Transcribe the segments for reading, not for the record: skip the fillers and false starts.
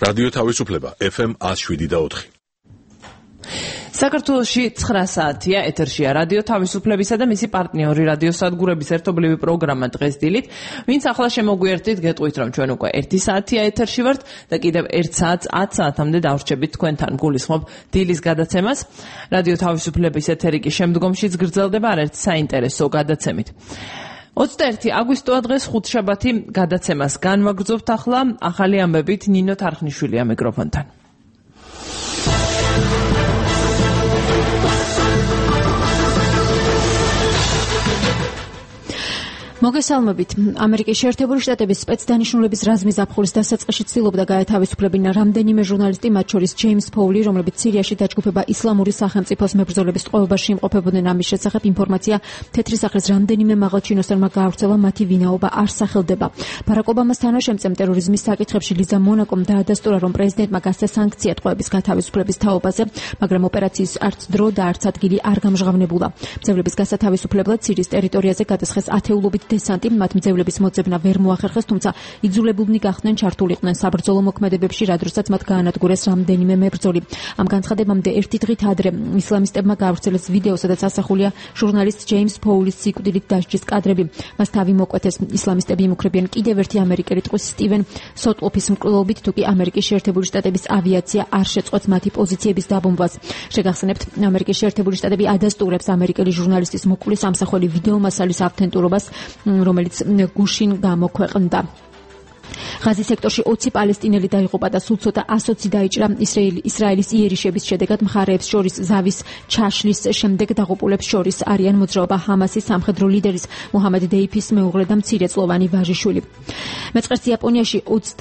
რადიო თავისუფლება FM 107.4. საქართველოში 9 საათია, ეთერშია რადიო თავისუფლებისა და მისი პარტნიორი რადიო სადგურების ერთობლივი პროგრამა დღეს დილით. ვინც ახლა შემოგვიერთდით, გეტყვით რომ ჩვენ უკვე 1 საათია ეთერში ვართ და კიდევ 1 საათს 10 საათამდე დავრჩებით თქვენთან. გულისხმობ დილის გადაცემას. რადიო თავისუფლების ეთერი კი შემდგომშიც გრძელდება არაერთ საინტერესო გადაცემით. 21 აგვისტოა დღეს ხუთშაბათი გადაცემას განვაგრძობთ ახლა ახალი ამბებით ნინო თარხნიშვილია მიკროფონთან. მოგესალმებით. ამერიკის შეერთებული შტატების სპეცდანიშნულების რაზმის ზაფხულის დასაწყისში ცდილობდა გაეთავისუფლებინა რამდენიმე ჟურნალისტი, მათ შორის ჯეიმს ფოული, რომლებიც სირიაში დაჯგუფება ისლამური სახელმწიფოს მებრძოლების ტყვეობაში იმყოფებოდნენ. ამის შესახებ ინფორმაცია თეთრი სახლის რამდენიმე მაღალ ჩინოსანმა გაავრცელა, მათი ვინაობა არ სახელდება. ბარაკ ობამას თანაშემწემ ტერორიზმის საკითხებში ლიზა მონაკომ დაადასტურა, რომ პრეზიდენტმა გასცა სანქცია ტყვეების გათავისუფლების თაობაზე, მაგრამ ოპერაციის არც დრო და არც ადგილი არ გამჟღავნებულა. მძევლების გასათავისუფლებლად სირიის ტერიტორიაზე გადასხეს ათეულობით დესანტი, მათ მძევლების მოძებნა ვერ მოახერხეს, თუმცა იძულებულნი გახდნენ ჩართულიყვნენ საბრძოლო მოქმედებებში, რა დროსაც მათ გაანადგურეს რამდენიმე მებრძოლი. ამ განცხადებამდე ერთი დღით ადრე ისლამისტებმა გაავრცელეს ვიდეო, სადაც ასახულია ჟურნალისტ ჯეიმს ფოულის სიკვდილით დასჯის კადრები. მას თავი მოკვეთეს. ისლამისტები იმუქრებიან კიდევ ერთი ამერიკელი ტყვის სტივენ სოტლოფის მკვლელობით, თუ კი ამერიკის შეერთებული შტატების ავიაცია არ შეწყვეტს მათი პოზიციების დაბომბვას. შეგახსენებთ, ამერიკის შეერთებული შტატები ადასტურებს ამერიკელი ჟურნალისტის მოკვლის ამსახველი ვიდეომასალის ავთენტურობას, რომელიც გუშინ გამოქვეყნდა. ღაზის სექტორში 20 პალესტინელი დაიღუპა და სულ ცოტა 120 დაიჭრა ისრაელის იერიშების შედეგად. მხარეებს შორის ზავის ჩაშლის შემდეგ დაღუპულებს შორის არიან მოძრაობა ჰამასის სამხედრო ლიდერის მუჰამედ დეიფის მეუღლე და მცირეწლოვანი ვაჟიშვილი. მეწყერს იაპონიაში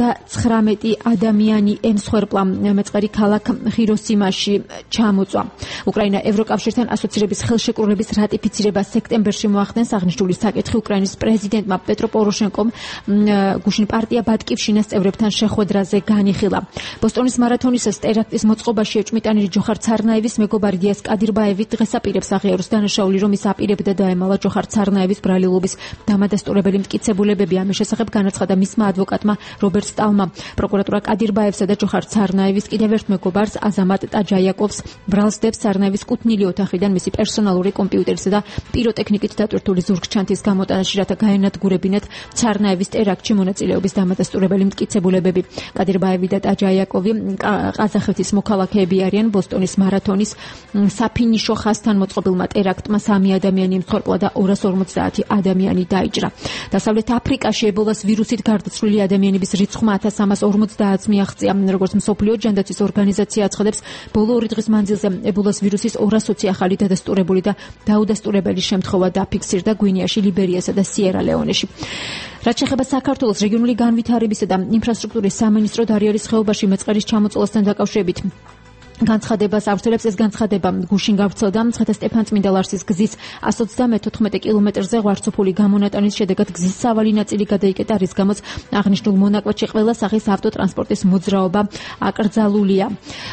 39 ადამიანი ემსხვერპლა მეწყერი ქალაქ ჰიროსიმაში ჩამოწვა. უკრაინა ევროკავშირთან ასოცირების ხელშეკრულების რატიფიცირებას სექტემბერში მოახდენს. აღნიშნული საკითხი უკრაინის პრეზიდენტმა პეტრო პოროშენკომ გუშინ პარტია ბატკივშინას წევრებთან შეხვედრაზე განიხილა. ბოსტონის მარათონის ტერაქტის მოწყობაში ეჭვმიტანილი ჯოხარ ცარნაევის მეგობარი დიას კადირბაევი დღეს აპირებს აღიაროს დანაშაული, რომ ის აპირებდა დაემალა ჯოხარ ცარნაევის ბრალილობის დამადასტურებელი მტკიცებულებები. ამის შესახებ განაცხადა მისმა ადვოკატმა რობერტ სტალმა. პროკურატურა კადირბაევსა და ჯოხარ ცარნაევის კიდევ ერთ მეგობარს აზამატ ტაჯაიაკოვს ბრალს დებს ცარნაევის კუთვნილი ოთახიდან მისი პერსონალური კომპიუტერისა და პიროტექნიკით დატვირთული ზურგჩანთის გამოტანაში, რათა გაენადგურებინათ ცარნაევის ტერაქტში მონაწილეობის დამადასტურებელი მტკიცებულებები. კადირბაევი და ტაჯაიაკოვი ყაზახეთის მოქალაქეები არიან. ბოსტონის მარათონის საფინიშო ხაზთან მოწყობილმა ტერაქტმა 3 ადამიანი ემსხვერპლა და 250 ადამიანი დაიჭრა. დასავლეთ აფრიკაში ებოლას ვირუსით გარდაცვლილი ადამიანების რიცხვმა 1350-ს მიაღწია. როგორც მსოფლიო ჯანდაცვის ორგანიზაცია აცხადებს, ბოლო 2 დღის მანძილზე ებოლას ვირუსის 220 ახალი დადასტურებული და დაუდასტურებელი შემთხვევა დაფიქსირდა გვინეაში, ლიბერიასა და სიერა-ლეონეში. რაც შეეხება საქართველოს რეგიონული განვითარებისა და ინფრასტრუქტურის სამინისტრო დარიალის ხეობაში მეწყერის ჩამოწოლასთან დაკავშირებით განცხადებას ავრცელებს. ეს განცხადება გუშინ გავრცელდა ციხესტეფან-წმინდა ლარსის გზის 134 კილომეტრზე ღვარცოფული გამონატანის შედეგად გზის სავალი ნაწილი გადაიკეტა, რის გამოც აღნიშნულ მონაკვეთში ყველა სახის ავტოტრანსპორტის მოძრაობა აკრძალულია.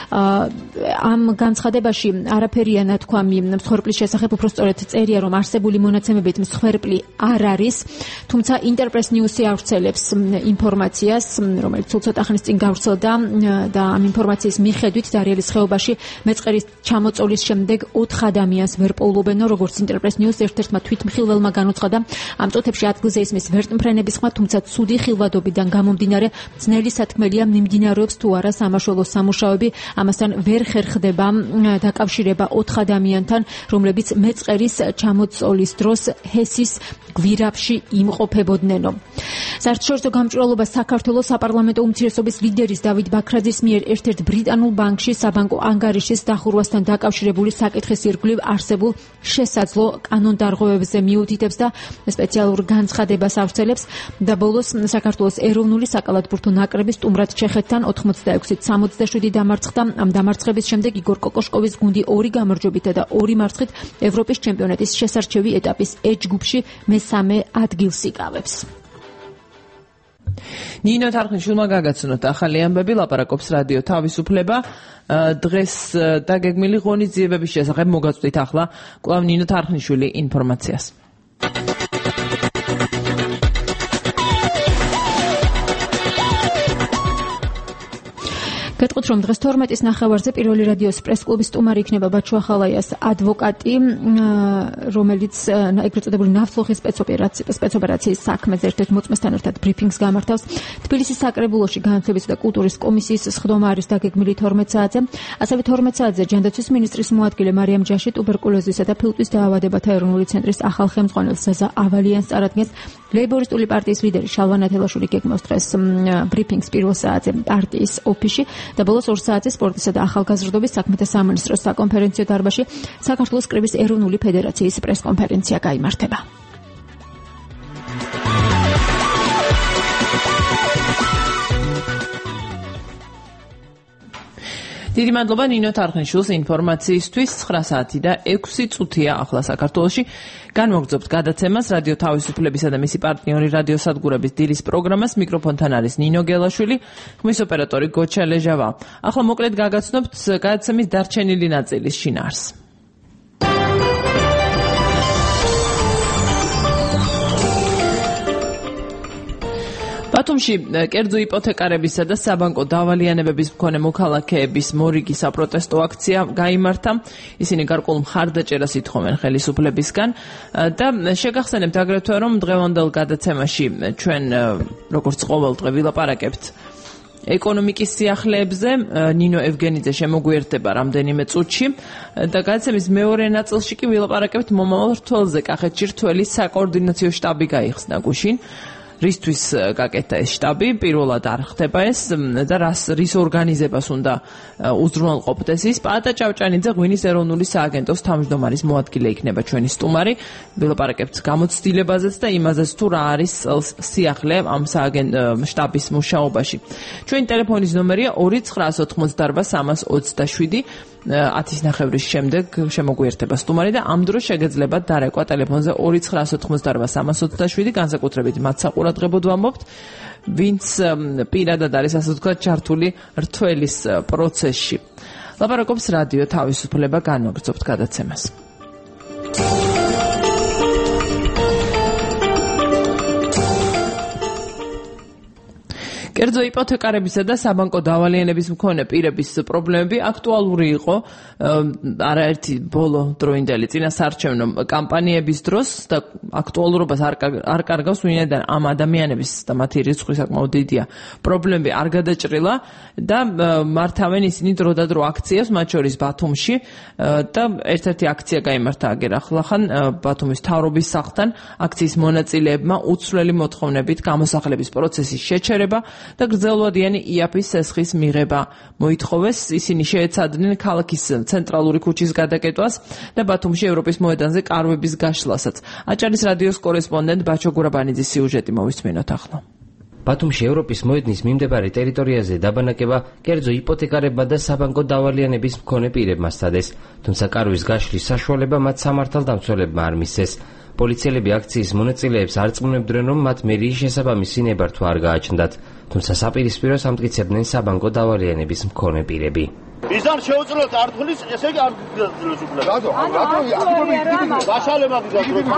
ამ განცხადებაში არაფერია ნათქვამი მსხვერპლის შესახებ, უბრალოდ წერია, რომ არსებული მონაცემებით მსხვერპლი არ არის, თუმცა ინტერპრეს ნიუსი ავრცელებს ინფორმაციას, რომელიც სულ ცოტა ხნის წინ გავრცელდა და ამ ინფორმაციის მიხედვით დარიალის ხეობაში მეწყერის ჩამოწოლის შემდეგ 4 ადამიანს ვერ პოულობენ, როგორც ინტერპრეს ნიუს ერთ-ერთმა თვითმხილველმა განუცხადა. ამ წუთებში ადგილზე ისმის ვერტმფრენების ხმა, თუმცა ცუდი ხილვადობიდან გამომდინარე ძნელი სათქმელია მიმდინარეობს თუ არა სამაშველო სამუშაოები. ამასთან ვერ ხერხდება დაკავშირება 4 ადამიანთან, რომლებიც მეწყერის ჩამოწოლის დროს ჰესის გვირაბში იმყოფებოდნენო. საერთაშორისო გამჭვირვალობა საქართველოს საპარლამენტო უმცირესობის ლიდერის დავით ბაქრაძის მიერ ერთ-ერთ ბრიტანულ ბანკში საბანკო ანგარიშის დახურვასთან დაკავშირებული საკითხის ირგვლივ არსებულ შესაძლო კანონდარღვევებზე მიუთითებს და სპეციალურ განცხადებას ავრცელებს. და ბოლოს საქართველოს ეროვნული საკალათბურთო ნაკრები სტუმრად ჩეხეთთან 86-67 დამარცხდა. ამ დამარცხების შემდეგ იგორ კოკოშკოვის გუნდი 2 გამარჯვებითა და 2 მარცხით ევროპის ჩემპიონატის შესარჩევი ეტაპის H ჯგუფში მესამე ადგილს იკავებს. ნინო თარხნიშვილმა გაგაცნოთ ახალი ამბები, ლაპარაკობს რადიო თავისუფლება. დღეს დაგეგმილი ღონისძიებების შესახებ მოგაწვდით ახლა კვლავ ნინო თარხნიშვილი ინფორმაციას. გეტყვით, რომ დღეს 12-ის ნახევარზე პირველი რადიოს პრესკლუბის სტუმარი იქნება ბაჩუ ახალაიას ადვოკატი, რომელიც ეგრეთ წოდებული ნავთლუღის სპეცოპერაციის საქმეზე ერთ-ერთ მოწმესთან ერთად ბრიფინგს გამართავს. თბილისის საკრებულოში განათლებისა და კულტურის კომისიის სხდომა არის დაგეგმილი 12 საათზე. ასევე 12 საათზე ჯანდაცვის მინისტრის მოადგილე მარიამ ჯაში ტუბერკულოზისა და ფილტვის დაავადებათა ეროვნული ცენტრის ახალ ხელმძღვანელს ზაზა ავალიანს წარადგენს. ლეიბორისტული პარტიის ლიდერი შალვა ნათელაშვილი გეგმავს დღეს ბრიფინგს პირველ საათზე პარტიის ოფისში და ბოლოს 2 საათზე სპორტისა და ახალგაზრდობის საქმეთა სამინისტროს საკონფერენციო დარბაზში საქართველოს კრების ეროვნული ფედერაციის პრესკონფერენცია გაიმართება. დიდი მადლობა ნინო თარხნიშვილს ინფორმაციისთვის. 9 საათი და 6 წუთია ახლა საქართველოში. განვაგრძობთ გადაცემას რადიო თავისუფლებისა და მისი პარტნიორი რადიოსადგურების დილის პროგრამას. მიკროფონთან არის ნინო გელაშვილი, ხმის ოპერატორი გოჩა ლეჟავა. ახლა მოკლედ გაგაცნობთ გადაცემის დარჩენილი ნაწილის შინაარს. ბათუმში კერძო იპოთეკარებისა და საბანკო დავალიანებების მქონე მოქალაქეების მორიგი საპროტესტო აქცია გაიმართა. ისინი გარკვეულ მხარდაჭერას ითხოვენ ხელისუფლებისგან და შეგახსენებთ აგრეთვე, რომ დღევანდელ გადაცემაში ჩვენ როგორც ყოველდღე ვილაპარაკებთ ეკონომიკის სიახლეებზე. ნინო ევგენიძე შემოგვიერთდება რამდენიმე წუთში და გადაცემის მეორე ნაწილში კი ვილაპარაკებთ მომავალ რთველზე. კახეთში რთველის საკოორდინაციო შტაბი გაიხსნა გუშინ. რისთვის გაკეთდა ეს შტაბი, პირველად არ ხდება ეს და რის ორგანიზებას უნდა უზრუნველყოფდეს ის. პაატა ჭავჭანიძე ღვინის ეროვნული სააგენტოს თავმჯდომარის მოადგილე იქნება ჩვენი სტუმარი. ვილაპარაკებთ გამოცდილებაზეც და იმაზეც თუ რა არის სიახლე ამ შტაბის მუშაობაში. ჩვენი ტელეფონის ნომერია 2988327. 10-ის ნახევრის შემდეგ შემოგვიერთება სტუმარი და ამ დროს შეგეძლებათ დარეკვა ტელეფონზე 2988327, განსაკუთრებით მათ საყურადღებოდ ვამბობთ, ვინც პირადად არის ასე ვთქვათ ჩართული რთველის პროცესში. ლაპარაკობს რადიო თავისუფლება, განვაგრძობთ გადაცემას. კერძო იპოთეკარებისა და საბანკო დავალიანების მქონე პირების პრობლემები აქტუალური იყო არაერთი ბოლო დროინდელი წინასაარჩევნო კამპანიების დროს და აქტუალურობას არ კარგავს, ვინაიდან ამ ადამიანების და მათი რიცხვი საკმაოდ დიდია პრობლემები არ გადაჭრილა და მართავენ ისინი დროდადრო აქციებს, მათ შორის ბათუმში და ერთ-ერთი აქცია გაიმართა აგერ ახლახან ბათუმის მთავრობის სახლთან. აქციის მონაწილეებმა უცვლელი მოთხოვნებით გამოსახლების პროცესის შეჩერება და გრძელვადიანი იაფის სესხის მიღება მოითხოვეს. ისინი შეეცადნენ ქალაქის ცენტრალური ქუჩის გადაკეტვას და ბათუმში ევროპის მოედანზე კარვების გაშლასაც. აჭარის რადიოს კორესპონდენტ ბაჩო გურაბანიძის სიუჟეტი მოვისმენოთ ახლა. ბათუმში ევროპის მოედნის მიმდებარე ტერიტორიაზე დაბანაკება კერძო იპოთეკარებმა და საბანკო დავალიანების მქონე პირებმა სცადეს, თუმცა კარვის გაშლის საშუალება მათ სამართალდამცველებმა არ მისცეს. პოლიციელები აქციის მონაწილეებს არწმუნებდნენ, რომ მათ მერიის შესაბამისი ნებართვა არ გააჩნდათ, თუმცა საპირისპიროს ამტკიცებდნენ საბანკო დავალიანების მქონე პირები. ის არ შეუძლოთ ართულის, ესე იგი არ გძლევს უფლება. რატო? გაშალება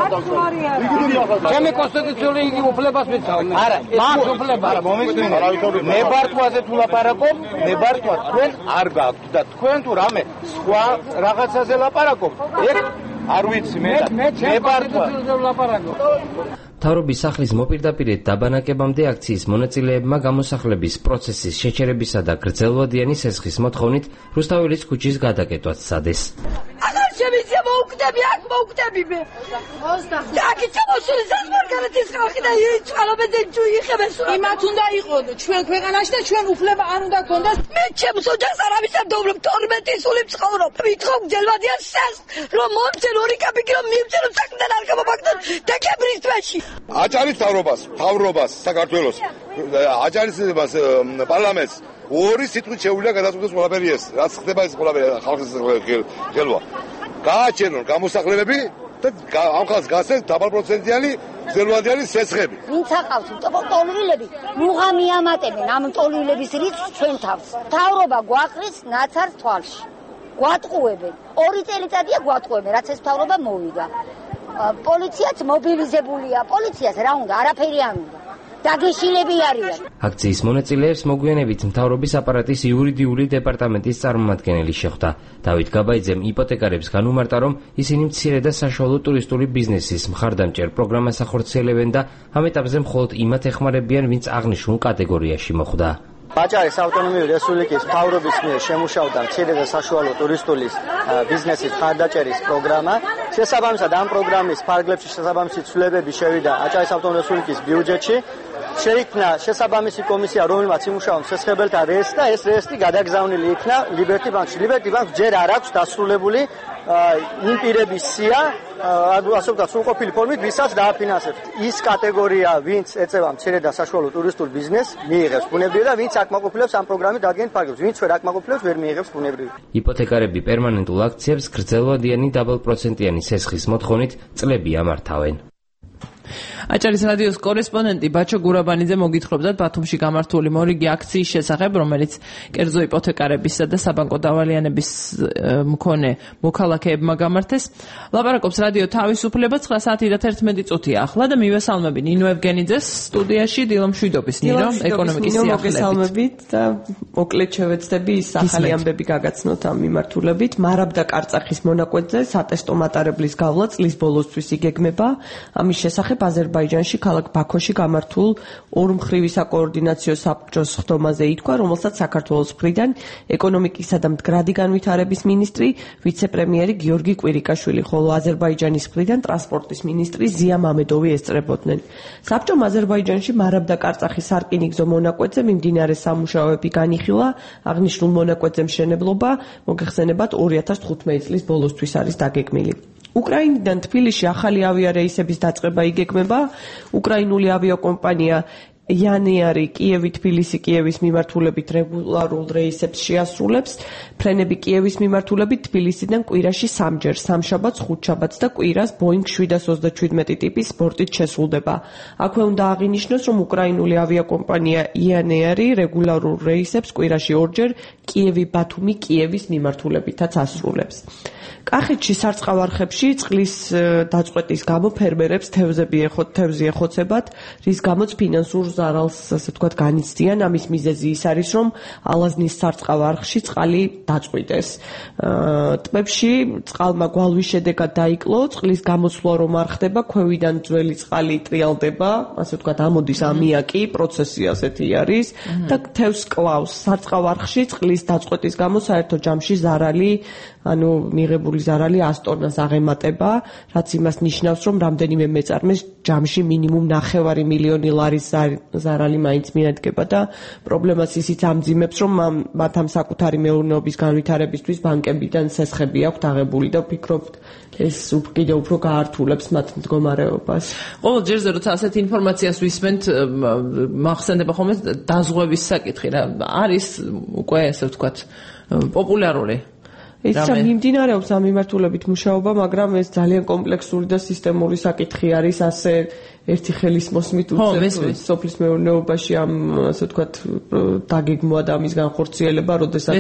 ჩემი კონსტიტუციური იგი უფლებას მიცავ. არა, მას უფლება. არა, მომისმინე. ნებართვაზე თუ ლაპარაკობ, ნებართვა თქვენ არ გაქვთ და თქვენ თუ რამე სხვა რაღაცაზე ლაპარაკობ, ეგ არ ვიცი მე ნებართვა ლაპარაკობ. მთავრობის სახლის მოპირდაპირედ დაბანაკებამდე აქციის მონაწილეებმა გამოსახლების პროცესის შეჩერებისა და გრძელვადიანი სესხის მოთხოვნით რუსთაველის ქუჩის გადაკეტვაც სცადეს. აღარ შემიძლია მოვკვდები, აქ მოვკვდები მე. და აქ ჩამოსული საზღვარგარეთის ხალხი და იწვალობენ და ჯუიხებენ. იმათ უნდა იყოს ჩვენ ქვეყანაში და ჩვენ უფლება არ უნდა გქონდეს. მე ჩემს ოჯახს არავის არ დავვლებ 12 სული მცხოვრობ. ვითხოვ გრძელვადიან სესხს, რომ მომწერ ორი კაპიკი რომ მივწერო საქმიდან არ გამომაგდოთ დეკემბრის თვეში. აჭარის მთავრობას საქართველოს აჭარის პარლამენტს ორი სიტყვით შეუძლია გადაწყვეტოს ყველაფერი ეს, რაც ხდება ეს ყველაფერი ხალხის ხელვა. გააჩენონ გამოსახლებები და ამ ხალხს გასცენ დაბალპროცენტიანი გრძელვადიანი სესხები. ვინც აკავს ტოლვილები, მუღამი ამატებენ ამ ტოლვილების რიცხვს ჩვენ თავს. მთავრობა გვაყრის ნაცარს თვალში. გვატყუებენ. 2 წელიწადია გვატყუებენ, რაც ეს მთავრობა მოვიდა. პოლიციაც მობილიზებულია, პოლიციას რა უნდა, არაფერი არ უნდა. დაგეშილები არიან. აქციის მონაწილეებს მოგვიანებით მთავრობის აპარატის იურიდიული დეპარტამენტის წარმომადგენელი შეხვდა. დავით გაბაიძემ იპოთეკარებს განუმარტა, რომ ისინი მცირე და საშუალო ტურისტული ბიზნესის მხარდამჭერ პროგრამას ახორციელებენ და ამ ეტაპზე მხოლოდ იმათ ეხმარებიან, ვინც აღნიშნულ კატეგორიაში მოხვდა. Ბაჭარის ავტონომიური რესპუბლიკის მთავრობის მიერ შემუშავდა მცირე და საშუალო ტურისტული ბიზნესის მხარდაჭერის პროგრამა. შესაბამისად ამ პროგრამის ფარგლებში შესაბამისი ცვლილებები შევიდა აჭარის ავტონომიური რესპუბლიკის ბიუჯეტში. შეიქმნა შესაბამისი კომისია, რომელმაც იმუშავა მცირეებელთა რეესტრი და ეს რეესტრი გადაგზავნილი იქნა ლიბერტი ბანკში. ლიბერტი ბანკს ჯერ არ აქვს დასრულებული იმ პირების სია, ასე ვთქვათ, სრულყოფილი ფორმით, ვისაც დააფინანსებს. ის კატეგორია, ვინც ეწევა მცირე და საშუალო ტურისტულ ბიზნესს, მიიღებს ბუნებრივი და ვინც აკმაყოფილებს ამ პროგრამით დადგენილ ფარგლებს, ვინც ვერ აკმაყოფილებს, ვერ მიიღებს ბუნებრივი. იპოთეკარები პერმანენტულ აქციებს გრძელვადიანი დაბალპროცენტიანი სესხის მოთხოვნით წლები ამართავენ. აჭარის რადიოს კორესპონდენტი ბაჩო გურაბანიძე მოგითხრობდა ბათუმში გამართული მორიგი აქციის შესახებ, რომელიც კერძო იპოთეკარებისა და საბანკო დავალიანების მქონე მოქალაქეებმა გამართეს. ლაპარაკობს რადიო თავისუფლება 9:11 ახლა და მივესალმები ნინო ევგენიძეს სტუდიაში დილომშვიდობის ნინო ეკონომიკის სიახლეებით და მოკლედ შევეცდები ის ახალი ამბები გაგაცნოთ ამ მიმართულებით. მარაბდა კარწახის მონაკვეთზე სატესტო მატარებლის გავლა წლის ბოლოსთვის იგეგმება. ამის შესახებ აზერბაიჯანში ქალაქ ბაქოში გამართულ ორმხრივი საკოორდინაციო საბჭოს ხდომაზე ითქვა, რომელსაც საქართველოს მხრიდან ეკონომიკისა და მდგრადი განვითარების მინისტრი, ვიცე-პრემიერი გიორგი კვირიკაშვილი, ხოლო აზერბაიჯანის მხრიდან ტრანსპორტის მინისტრი ზია მამედოვი ესწრებოდნენ. საბჭომ აზერბაიჯანში მარაბდა კარწახის სარკინიგზო მონაკვეთზე მიმდინარე სამუშაოები განიხილა, აღნიშნულ მონაკვეთზე მშენებლობა მოგეხსენებათ 2015 წლის ბოლოსთვის არის დაგეგმილი. უკრაინიდან თბილისში ახალი ავიარეისების დაწყება იგეგმება. უკრაინული ავიაკომპანია იანეარი კიევი-თბილისი-კიევის მიმართულებით რეგულარულ რეისებს შეასრულებს. ფრენები კიევის მიმართულებით თბილისიდან კვირაში 3-ჯერ, სამშაბათს, ხუთშაბათს და კვირას Boeing 737 ტიპის ბორტით შესრულდება. აქვე უნდა აღინიშნოს, რომ უკრაინული ავიაკომპანია იანეარი რეგულარულ რეისებს კვირაში 2-ჯერ კიევი-ბათუმი-კიევის მიმართულებითაც ასრულებს. კახეთში სარწყავ არხებში წყლის დაწყვეტის გამო ფერმერებს თევზი ეხოცებათ, რის გამოც ფინანსურ ზარალს, ასე ვთქვათ, განიცდიან. ამის მიზეზი ის არის, რომ ალაზნის სარწყავ არხში წყალი დაწყვიტეს. ტბებში წყალმა გვალვის შედეგად დაიკლო, წყლის გამოსვლა რომ არ ხდება, ქვევიდან ძველი წყალი ტრიალდება, ასე ვთქვათ, ამოდის ამიაკი, პროცესი ასეთი არის და თევზს კლავს. სარწყავ არხში წყლის დაწყვეტის გამო საერთო ჯამში ზარალი, ანუ მიღებული ზარალი 100 ტონას აღემატება, რაც იმას ნიშნავს, რომ რამდენიმე მეწარმეს ჯამში მინიმუმ 9 მილიონი ლარის ზარალი მაინც მიადგება და პრობლემას ისიც ამძიმებს, რომ მათ ამ საკუთარი მეურნეობის განვითარებისთვის ბანკებიდან სესხები აქვთ აღებული და ვფიქრობთ, ეს კიდევ უფრო გაართულებს მათ მდგომარეობას. ყოველ ჯერზე როცა ასეთ ინფორმაციას ვისმენთ, მახსენდება ხოლმე დაზღვევის საკითხი რა არის უკვე ასე ვთქვათ პოპულარული. ეს მიმდინარეობს ამ მიმართულებით მუშაობა, მაგრამ ეს ძალიან კომპლექსური და სისტემური საკითხი არის, ასე ერთი ხელის მოსმით უწევს სოფლის მეურნეობაში ამ ასე ვთქვათ დაგეგმვა და ამის განხორციელება, როდესაც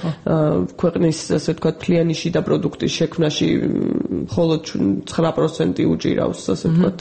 ქვეყნის ასე ვთქვათ მთლიანი შიდა პროდუქტის შექმნაში მხოლოდ 9% უჭირავს ასე ვთქვათ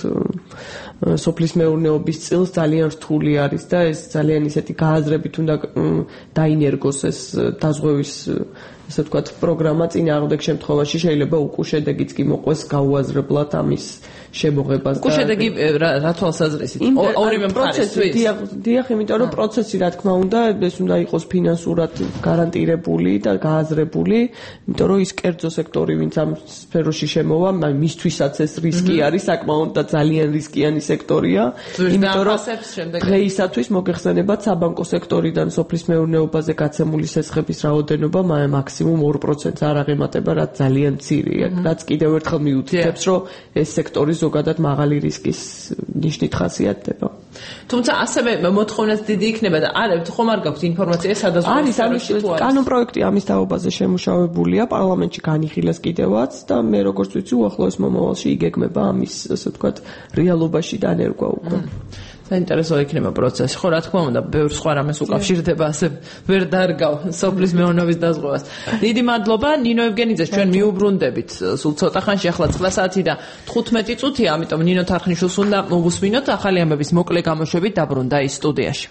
სოფლის მეურნეობის წილს ძალიან რთული არის და ეს ძალიან ისეთი გააზრებით უნდა დაინერგოს ეს დაზღვევის ასე ვთქვათ პროგრამა წინააღმდეგ შემთხვევაში შეიძლება უკუშედეგიც კი მოყვეს გაუაზრებლად ამის შემოღებას. უკუშედეგი რა თვალსაზრისით? ორივე მხარესთვის. დიახ, იმიტომ რომ პროცესი რა თქმა უნდა ეს უნდა იყოს ფინანსურად გარანტირებული და გააზრებული, იმიტომ რომ ის კერძო სექტორი, ვინც ამ სფეროში შემოვა, მისთვისაც ეს რისკი არის, საკმაოდ და ძალიან რისკიანი სექტორია. იმიტომ რომ დღეისათვის მოგეხსენებათ საბანკო სექტორიდან სოფლის მეურნეობაზე გაცემული სესხების რაოდენობა მაქსიმუმ 2% არ აღემატება, რაც ძალიან მცირეა, რაც კიდევ ერთხელ მიუთითებს, რომ ეს სექტორი ზოგადად მაღალი რისკის ნიშნით ხასიათდება. თუმცა ასევე მოთხოვნაც დიდი იქნება და ხომ არ გაქვთ ინფორმაცია სადაზღვევო არის კანონპროექტი ამის თაობაზე შემუშავებულია, პარლამენტში განიხილეს კიდევაც და მე როგორც ვიცი უახლოეს მომავალში იგეგმება ამის ასე ვთქვათ რეალობაში დანერგვა უკვე. საინტერესო იქნება პროცესი. ხო, რა თქმა უნდა, ბევრ სხვა რამეს უკავშირდება, ასე ვერ დარგავ სოფლის მეურნეობის დაზღვევას. დიდი მადლობა ნინო ევგენიძეს, ჩვენ მიუბრუნდებით სულ ცოტა ხანში, ახლა 9 და 15 წუთია, ამიტომ ნინო თარხნიშვილს უნდა მოვუსმინოთ, ახალი ამბების მოკლე გამოშვებით დაბრუნდა ის სტუდიაში.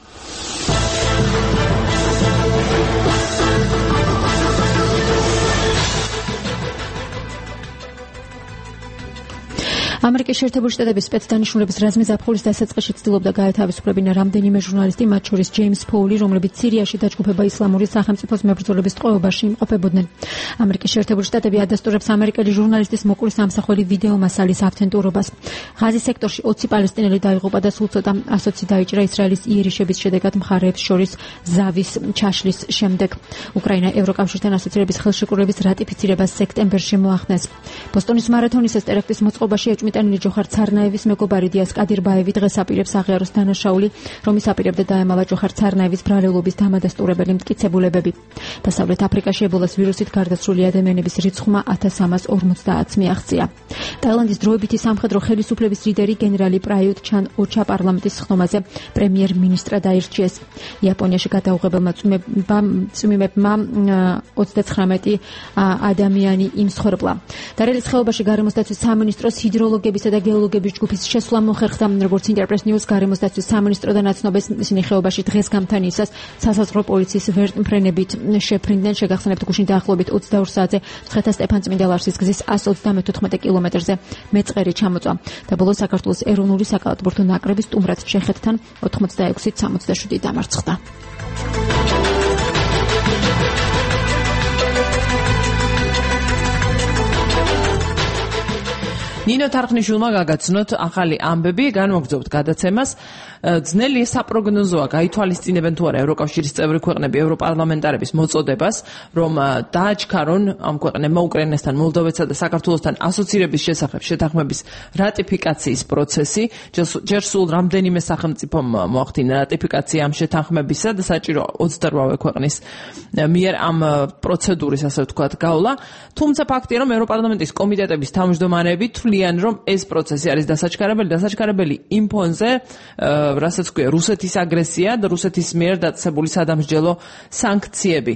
ამერიკის შეერთებული შტატების სპეცდანიშნულების რაზმი ზაფხულის დასაწყისში ცდილობდა გაეთავისუფლებინა რამდენიმე ჟურნალისტი, მათ შორის ჯეიმს ფოული, რომლებიც სირიაში დაჯგუფება ისლამური სახელმწიფოს მებრძოლების ტყვეობაში იმყოფებოდნენ. ამერიკის შეერთებული შტატები ადასტურებს ამერიკელი ჟურნალისტის მოკვლის ამსახველი ვიდეო მასალის ავთენტურობას. ღაზის სექტორში 20 პალესტინელი დაიღუპა და სულ ცოტა 120 დაიჭრა ისრაელის იერიშების შედეგად მხარეებს შორის ზავის ჩაშლის შემდეგ. უკრაინა ევროკავშირთან ასოცირების ხელშეკრულების რატიფიცირებას სექტემბერში მოახდენს. ბოსტონის მარათონის ტერაქტის მოწყობაში ეჭვმიტანილი ჯოხარ ცარნაევის მეგობარი დიას კადირბაევი დღეს აპირებს აღიაროს დანაშაული, რომის აპირებდა დაემალა ჯოხარ ცარნაევის ბრალეულობის დამადასტურებელი მტკიცებულებები. დასავლეთ აფრიკაში ებოლას ვირუსით გარდაცვლილი ადამიანების რიცხვმა 1350-ს მიაღწია. ტაილანდის დროებითი სამხედრო ხელისუფლების ლიდერი გენერალი პრაიუტ ჩან ოჩა პარლამენტის ხდომაზე პრემიერ-მინისტრად აირჩიეს. იაპონიაში გადაუღებელმა წვიმებმა 39 ადამიანი იმსხვრბლა. დარელის ხეობაში გარემოსდაცვის სამინისტროს ჰიდროლოგებისა და გეოლოგების ჯგუფის შესვლა მოხერხდა, როგორც ინტერპრეს ნიუს გარემოსდაცვის სამინისტროდან აცნობეს, ისინი ხეობაში დღეს გამთანიისას სასაზღვრო პოლიციის ვერტმფრენებით შეფრინდნენ. შეგახსენებთ, გუშინ დაახლოებით 22 საათზე მცხეთა სტეფან-წმინდა ლარსის გზის 134 კილომეტრზე მეწყერი ჩამოწვა და ბოლოს საქართველოს ეროვნული საკალათბურთო ნაკრები სტუმრად ჩეხეთთან 86-67 დამარცხდა. ნინო თარხნიშვილმა გაგაცნოთ ახალი ამბები, განვაგრძობთ გადაცემას. ძნელი საპროგნოზოა გაითვალისწინებენ თუ არა ევროკავშირის წევრი ქვეყნები ევროპარლამენტარების მოწოდებას, რომ დააჩქარონ ამ ქვეყნებმა უკრაინასთან, მოლდოვეთსა და საქართველოსთან ასოცირების შესახებ შეთანხმების რატიფიკაციის პროცესი. ჯერ სულ რამდენიმე სახელმწიფომ მოახდინა რატიფიკაცია ამ შეთანხმებისა და საჭირო 28 ქვეყნის მიერ ამ პროცედურის, ასე ვთქვათ, გავლა. თუმცა ფაქტია, რომ ევროპარლამენტის კომიტეტების თავმჯდომარეები თვლიან, რომ ეს პროცესი არის დასაჩქარებელი იმ ფონზე, რასაც ქვია რუსეთის აგრესია და რუსეთის მიერ დაწესებული სადამსჯელო სანქციები.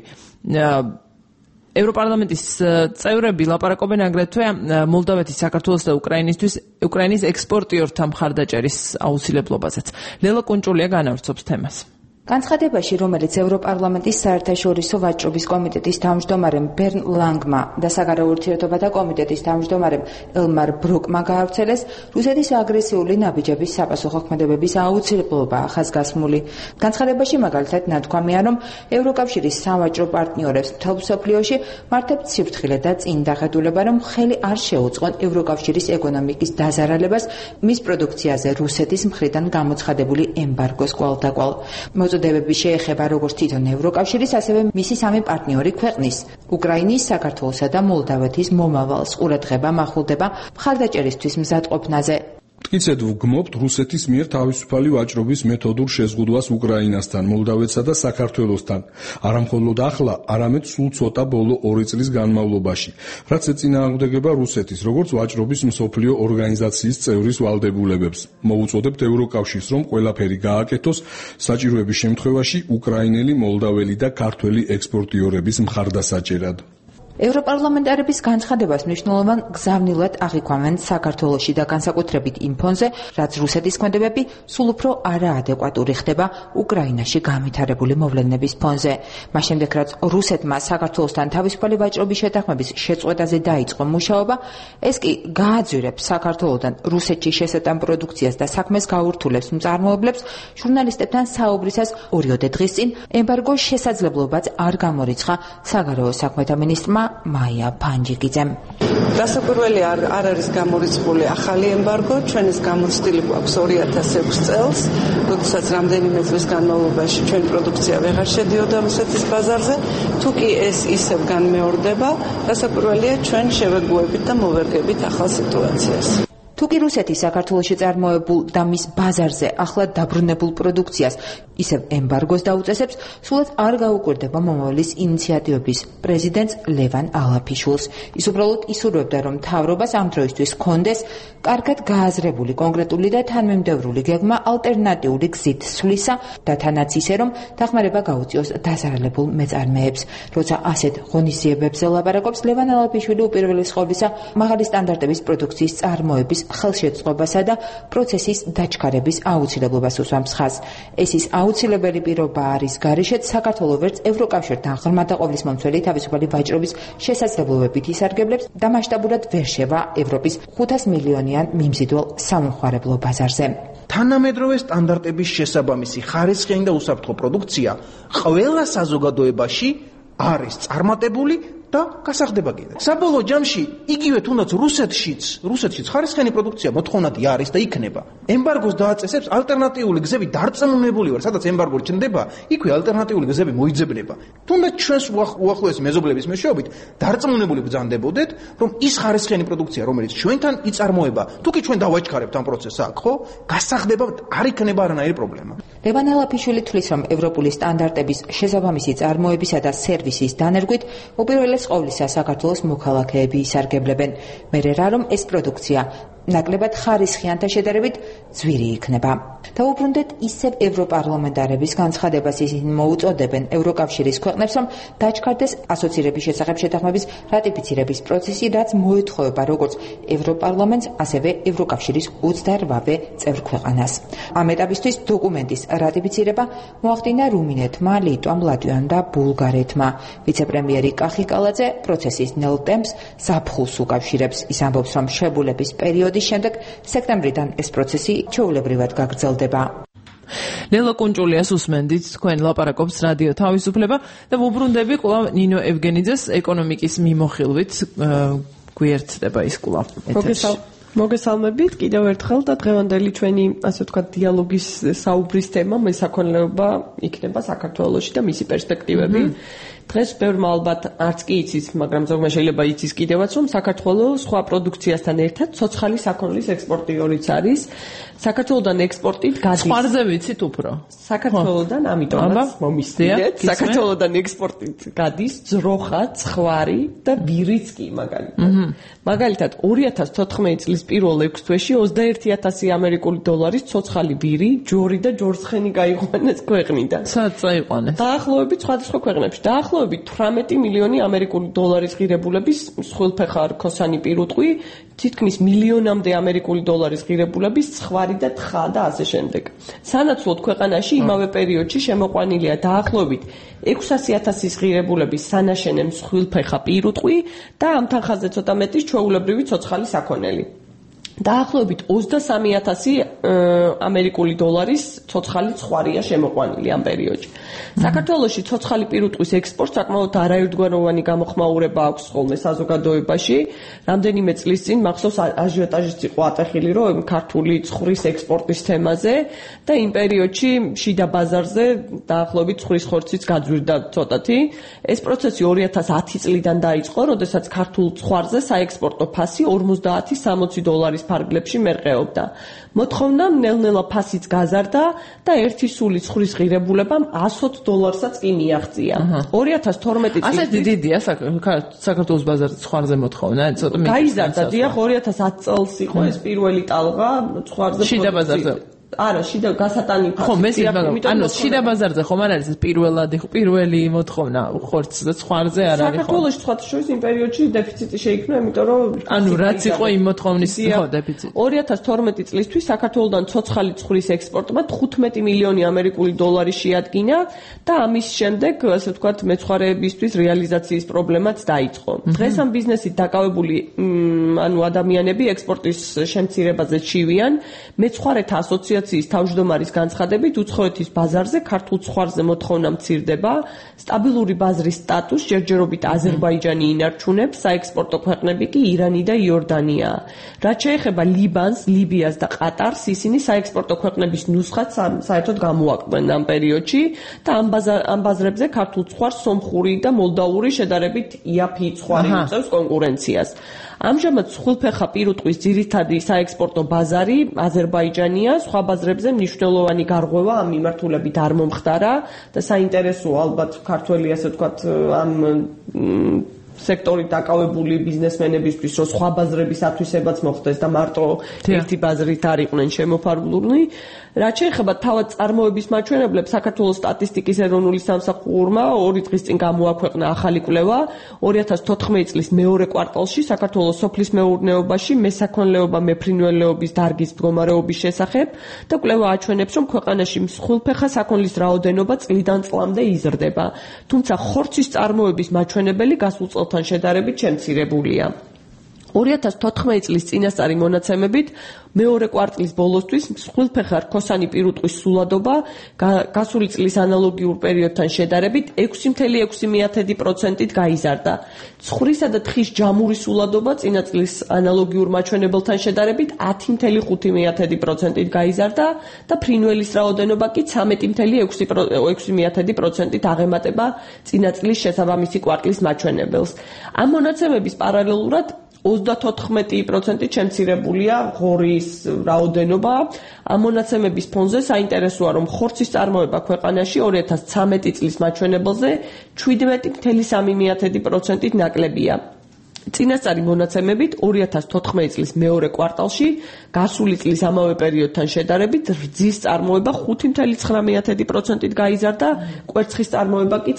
ევროპარლამენტის წევრები ლაპარაკობენ აგრეთვე მოლდოვეთის, საქართველოს და უკრაინის ექსპორტიორთა მხარდაჭერის აუცილებლობაზეც. ლელა კუნჭულია განავრცობს თემას. განცხადებაში, რომელიც ევროპარლამენტის საერთაშორისო ვაჭრობის კომიტეტის თავმჯდომარემ ბერნ ლანგმა და საგარეო ურთიერთობათა კომიტეტის თავმჯდომარემ ელმარ ბროკმა გაავრცელეს, რუსეთის აგრესიული ნაბიჯების საპასუხო ქმედებების აუცილებლობაა ხაზგასმული. განცხადებაში მაგალითად ნათქვამია, რომ ევროკავშირის სავაჭრო პარტნიორებს მთელ მსოფლიოში მართებთ სიფრთხილე და წინ დახედულება, რომ ხელი არ შეუწყონ ევროკავშირის ეკონომიკის დაზარალებას მის პროდუქციაზე რუსეთის მხრიდან გამოცხადებული ემბარგოს კვალდაკვალ. მოწოდებები შეეხება როგორც თვითონ ევროკავშირის, ასევე მისი სამი პარტნიორი ქვეყნის, უკრაინის, საქართველოსა და მოლდოვეთის მომავალს. ყურადღება მახულდება მხარდაჭერისთვის მზადყოფნაზე. მტკიცედ ვგმობთ რუსეთის მიერ თავისუფალი ვაჭრობის მეთოდურ შეზღუდვას უკრაინასთან, მოლდოვეთსა და საქართველოსთან. არა მხოლოდ ახლა, არამედ სულ ცოტა ბოლო 2 წლის განმავლობაში, რაც ეწინააღმდეგება რუსეთის, როგორც ვაჭრობის მსოფლიო ორგანიზაციის წევრის ვალდებულებებს. მოუწოდებთ ევროკავშირს, რომ ყველაფერი გააკეთოს საჭიროების შემთხვევაში უკრაინელი, მოლდოველი და ქართველი ექსპორტიორების მხარდასაჭერად. ევროპარლამენტარების განცხადებას მნიშვნელოვან გზავნილად აღიქვამენ საქართველოში და განსაკუთრებით იმ ფონზე, რაც რუსეთის ქმედებები სულ უფრო არაადეკვატური ხდება უკრაინაში განვითარებული მოვლენების ფონზე. მას შემდეგ, რაც რუსეთმა საქართველოსთან თავისუფალი ვაჭრობის შეთანხმების შეწყვეტაზე დაიწყო მუშაობა, ეს კი გააძვირებს საქართველოსთან რუსეთში შესატან პროდუქციას და საქმეს გაურთულებს მწარმოებლებს, ჟურნალისტებთან საუბრისას 2 დღის წინ ემბარგოს შესაძლებლობაც არ გამორიცხა საგარეო საქმეთა მინისტრმა მაია ფანჯიკიძემ. დასაკვირველი არ არის გამორიცხული ახალი ემბარგო, ჩვენ ეს გამოცდილი გვაქვს 2006 წელს, როდესაც რამდენიმე წლის განმავლობაში ჩვენი პროდუქცია ვეღარ შედიოდა რუსეთის ბაზარზე. თუ კი ეს ისევ განმეორდება, დასაკვირველია ჩვენ შევეგუებით და მოვერგებით ახალ სიტუაციას. თუ კი რუსეთი საქართველოში წარმოებულ და მის ბაზარზე ახლა დაბრუნებულ პროდუქციას ისევ ემბარგოს დაუწესებს, სულაც არ გაუკვირდება მომავლის ინიციატივების პრეზიდენტს ლევან ალაფიშვილს. ის უბრალოდ ისურვებდა, რომ მთავრობას ამ დროისთვის ჰქონდეს კარგად გააზრებული კონკრეტული და თანმიმდევრული გეგმა ალტერნატიული გზით სვლისა და თანაც ისე, რომ დახმარება გაუწიოს დაზარალებულ მეწარმეებს. როცა ასეთ ღონისძიებებზე ლაპარაკობს, ლევან ალაფიშვილი უპირველეს ყოვლისა მაღალი სტანდარტების პროდუქციის წარმოების ხელშეწყობასა და პროცესის დაჩქარების აუცილებლობას უსვამს ხაზს. ეს ის აუცილებელი პირობა არის გარეშეც საქართველო ვერც ევროკავშირთან ღრმა და ყოვლისმომცველი თავისუფალი ვაჭრობის შესაძლებლობებით ისარგებლებს და მასშტაბურად ვერ შევა ევროპის 500 მილიონიან მიმზიდველ სამომხმარებლო ბაზარზე. თანამედროვე სტანდარტების შესაბამისი ხარისხიანი და უსაფრთხო პროდუქცია ყველა საზოგადოებაში არის წარმატებული და გასახდება კიდე. საბოლოო ჯამში იგივე თუნდაც რუსეთშიც ხარისხიანი პროდუქცია მოთხოვნადი არის და იქნება. ემბარგოს დააწესებს ალტერნატიული გზები დარწმუნებული ვარ, სადაც ემბარგო ჩნდება, იქვე ალტერნატიული გზები მოიძებნება. თუნდაც ჩვენს უახლოესი მეზობლების მეშვეობით დარწმუნებული ბრძანდებოდეთ, რომ ის ხარისხიანი პროდუქცია, რომელიც ჩვენთან იწარმოება, თუკი ჩვენ დავაჩქარებთ ამ პროცესს აქ, ხო, გასახდება არ იქნება არანაირი პრობლემა. ლევან ალაფიშვილი თვლის, რომ ევროპული სტანდარტების შესაბამისი წარმოებისა და სერვისის დანერგვით უპირველეს ყოვლისა საქართველოს მოქალაქეები ისარგებლებენ. მერე რა რომ ეს პროდუქცია ნაკლებად ხარისხიანთა შედარებით ძვირი იქნება. დაუბრუნდეთ ისევ ევროპარლამენტარების განცხადებას, ისინი მოუწოდებენ ევროკავშირის ქვეყნებს, რომ დაჩქარდეს ასოცირების შესახებ შეთანხმების რატიფიცირების პროცესი, რაც მოეთხოვება როგორც ევროპარლამენტს, ასევე ევროკავშირის 28-ვე წევრ ქვეყანას. ამ ეტაპისთვის დოკუმენტის რატიფიცირება მოახდინა რუმინეთმა, ლიტვამ, ლატვიამ და ბულგარეთმა. ვიცე-პრემიერი კახი კალაძე პროცესის ნელ ტემპს ზაფხულს უკავშირებს. ის ამბობს, რომ შებულების პერიოდის შემდეგ სექტემბრიდან ეს პროცესი ჩვეულებრივად გაგრძელდება. ლელა კუნჭულიას უსმენდით, თქვენ ლაპარაკობს რადიო თავისუფლება და ვუბრუნდები კვლავ ნინო ევგენიძეს ეკონომიკის მიმოხილვით გვიერთდება ის კვლავ ეთერში. მოგესალმებით კიდევ ერთხელ და დღევანდელი ჩვენი ასე ვთქვათ დიალოგის საუბრის თემა მესაქონლეობა იქნება საქართველოში და მისი პერსპექტივები. დღეს ბევრმა ალბათ არც კი იცის, მაგრამ ზოგმა შეიძლება იცის კიდევაც, რომ საქართველოს სხვა პროდუქციასთან ერთად ცოცხალი საქონლის ექსპორტიორიც არის. საქართველოდან ექსპორტით გადის. სხვარზე ვიცით უფრო. საქართველოდან, ამიტომაც მომისდიეთ. საქართველოდან ექსპორტით გადის ძროხა, ცხვარი და ბირიც კი მაგალითად. მაგალითად 2014 წლის პირველ 6 თვეში 21000 ამერიკული დოლარის ცოცხალი ბირი, ჯორი და ჯორცხენი გაიყვანეს ქვეყნიდან. სადაც წაიყვანეს? დაახლოებით სხვადასხვა ქვეყნებში. დაახლოებით 18 მილიონი ამერიკული დოლარის ღირებულების მსხვილფეხა რქოსანი პირუტყვი, თითქმის მილიონამდე ამერიკული დოლარის ღირებულების ცხვარი და თხა და ასე შემდეგ. სანაცვლოდ ქვეყანაში იმავე პერიოდში შემოყვანილია დაახლოებით 600,000 ღირებულების სანაშენე მსხვილფეხა პირუტყვი და ამ თანხაზე ცოტა მეტი ჩვეულებრივი ცოცხალი საქონელი. დაახლოებით 23,000 ამერიკული დოლარის ცოცხალი ცხვარია შემოყვანილი ამ პერიოდში. საქართველოში ცოცხალი პირუტყვის ექსპორტს საკმაოდ არაერთგვაროვანი გამოხმაურება აქვს ხოლმე საზოგადოებაში. რამდენიმე წლის წინ მახსოვს აჟიოტაჟიც იყო ატეხილი, რომ ქართული ცხვრის ექსპორტის თემაზე და იმ პერიოდში შიდა ბაზარზე დაახლოებით ცხვრის ხორციც გაძვირდა ცოტათი. ეს პროცესი 2010 წლიდან დაიწყო, როდესაც ქართულ ცხვარზე საექსპორტო ფასი 50-60 დოლარის ფარგლებში მერყეობდა. მოთხოვნა ნელ-ნელა ფასიც გაზარდა და ერთი სული ცხვრის ღირებულებამ 120 დოლარსაც კი მიაღწია. 2012 წელს ასეთი დიდია საქართველოს ბაზარზე ცხვარზე მოთხოვნა, ცოტა მეტი. გაიზარდა, დიახ, 2010 წელს იყო ეს პირველი ტალღა ცხვარზე. შიდა ბაზარზე. არა, შიდა გასატანი ფასი. ხო, მე ანუ შიდა ბაზარზე ხომ არ არის ეს პირველი მოთხოვნა ხორცზე, ცხვარზე არ არის ხო? საქართველოს სხვათა შორის იმ პერიოდში დეფიციტი შეიქმნა, იმიტომ რომ ანუ რაც იყო იმ მოთხოვნის ხო დეფიციტი. 2012 წლისთვის საქართველოსდან ცოცხალი ცხვრის ექსპორტმა 15 მილიონი ამერიკული დოლარი შეადგინა და ამის შემდეგ, ასე ვთქვათ, მეცხვარეებისთვის რეალიზაციის პრობლემაც დაიწყო. დღეს ამ ბიზნესით დაკავებული ანუ ადამიანები ექსპორტის შემცირებაზე ჩივიან. მეცხვარეთა ასოციაციის თავმჯდომარის განცხადებით, უცხოეთის ბაზარზე ქართულ ცხვარზე მოთხოვნა მცირდება, სტაბილური ბაზრის სტატუსს ჯერჯერობით აზერბაიჯანი ინარჩუნებს, საექსპორტო ქვეყნები კი ირანი და იორდანია. რაც შეეხება ლიბანს, ლიბიას და ყატარს, ისინი საექსპორტო ქვეყნების ნუსხას საერთოდ გამოაკვდნენ ამ პერიოდში და ამ ბაზრებზე ქართულ ცხვარს სომხური და მოლდავური შედარებით იაფი ცხვარი უწევს კონკურენციას. ამჟამად სხვილფეხა პირუტყვის ძირითადი საექსპორტო ბაზარი აზერბაიჯანია, სხვა ბაზრებზე მნიშვნელოვანი გარღვევა ამ მიმართულებით არ მომხდარა და საინტერესოა ალბათ ქართველი ასე ვთქვათ ამ სექტორით დაკავებული ბიზნესმენებისთვის რომ სხვა ბაზრების ათვისებაც მოხდეს და მარტო ერთი ბაზრით არ იყვნენ შემოფარგლული. რაც შეეხება თავად წარმოების მაჩვენებლებს, საქართველოს სტატისტიკის ეროვნული სამსახურმა 2 დღის წინ გამოაქვეყნა ახალი კვლევა 2014 წლის მეორე კვარტალში საქართველოს სოფლის მეურნეობაში მესაქონლეობა მეფრინველეობის დარგის მდგომარეობის შესახებ და კვლევა აჩვენებს, რომ ქვეყანაში მსხვილფეხა საქონლის რაოდენობა წლიდან წლამდე იზრდება, თუმცა ხორცის წარმოების მაჩვენებელი გასულ წელთან შედარებით შემცირებულია. 2014 წლის წინასწარი მონაცემებით მეორე კვარტლის ბოლოსთვის მსხვილფეხა რქოსანი პირუტყვის სულადობა გასული წლის ანალოგიურ პერიოდთან შედარებით 6.6%-ით გაიზარდა. ცხვრისა და თხის ჯამური სულადობა წინა წლის ანალოგიურ მაჩვენებელთან შედარებით 10.5%-ით გაიზარდა და ფრინველის რაოდენობა კი 13.6%-ით აღემატება წინა წლის შესაბამისი კვარტლის მაჩვენებელს. ამ მონაცემების პარალელურად 34%-ით შემცირებულია ღორის რაოდენობა. ამ მონაცემების ფონზე საინტერესოა, რომ ხორცის წარმოება ქვეყანაში 2013 წლის მაჩვენებელზე 17.3%-ით ნაკლებია. წინასწარი მონაცემებით 2014 წლის მეორე კვარტალში გასული წლის ამავე პერიოდთან შედარებით რძის წარმოება 5.9%-ით გაიზარდა, კვერცხის წარმოება კი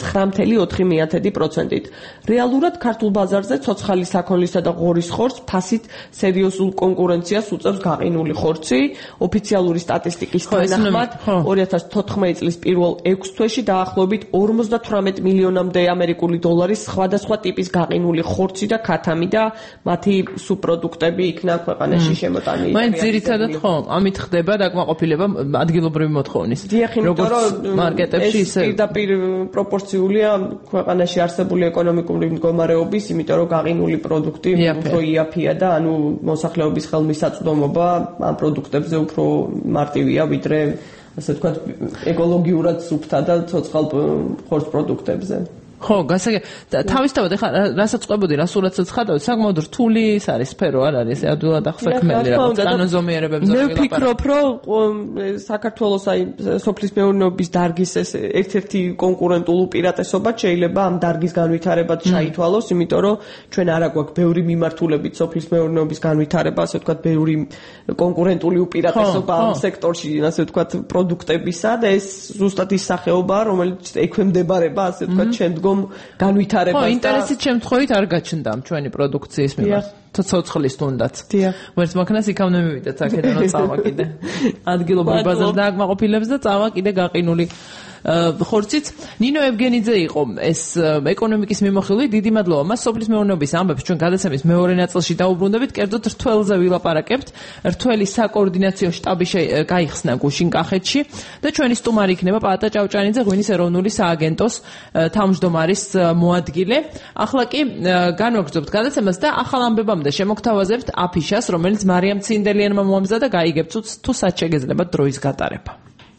9.4%-ით. რეალურად ქართულ ბაზარზე ცოცხალი საქონლისა და ღორის ხორცს ფასით სერიოზულ კონკურენციას უწევს გაყინული ხორცი. ოფიციალური სტატისტიკის თანახმად 2014 წლის პირველ 6 თვეში დაახლოებით 58 მილიონამდე ამერიკული დოლარის სხვადასხვა ტიპის გაყინული ხორცი და ქათამი და მათი სუბპროდუქტები იქნა ქვეყანაში შემოტანილი. მაინც ძირითადად ხო, ამით ხდება დაკმაყოფილება ადგილობრივი მოთხოვნის. როგორც მარკეტებში ისე პირდაპირ პროპორციულია ქვეყანაში არსებული ეკონომიკური მდგომარეობის, იმიტომ რომ გაყინული პროდუქტი უფრო იაფია და ანუ მოსახლეობის ხელმისაწვდომობა ამ პროდუქტებზე უფრო მარტივია ვიდრე ასე ვთქვათ ეკოლოგიურად სუფთა და ცოცხალ ხორცს პროდუქტებზე. ხო, თავისთავად ეხლა რასაც ყვებოდი, რა სურათსაც ხატავდი, საკმაოდ რთული ის არის სფერო, არ არის ესე ადვილად ახსაქმელი რაღაც კანონზომიერებებზე. მე ვფიქრობ, რომ საქართველოს აი სოფლის მეურნეობის დარგის ეს ერთ-ერთი კონკურენტულ უპირატესობა შეიძლება ამ დარგის განვითარებად ჩაითვალოს, იმიტომ რომ ჩვენ არა გვაქვს ბევრი მიმართულებით სოფლის მეურნეობის განვითარება, ასე ვთქვათ, ბევრი კონკურენტული უპირატესობა ამ სექტორში, ასე ვთქვათ, პროდუქტებისა და ეს ზუსტად ის სახეობაა, რომელიც ექვემდებარება, ასე ვთქვათ, შემდგომ განვითარებას და ხო, ინტერესით შემთხვევით არ გაჩნდა ჩვენი პროდუქციის მიმართ. ცოცხლის თუნდაც. ვერც მანქანას იქამდე მივიდეთ აქედან რომ წავა კიდე. ადგილობრივ ბაზარს დააკმაყოფილებს და წავა კიდე გაყინული ხორციც. ნინო ევგენიძე იყო ეს ეკონომიკის მიმოხილვი. დიდი მადლობა მას. სოფლის მეურნეობის ამბებს ჩვენ გადაცემის მეორე ნაწილში დაუბრუნდებით. კერძოდ რთველზე ვილაპარაკებთ. რთველი საკოორდინაციო შტაბი გაიხსნა გუშინ კახეთში და ჩვენი სტუმარი იქნება პაატა ჭავჭანიძე, ღვინის ეროვნული სააგენტოს თავმჯდომარის მოადგილე. ახლა კი განვაგრძობთ გადაცემას და ახალ ამბებამდე შემოგთავაზებთ აფიშას, რომელიც მარიამ ცინდელიანმა მოამზადა და გაიგებთ თუ სად შეგეძლება დროის გატარება.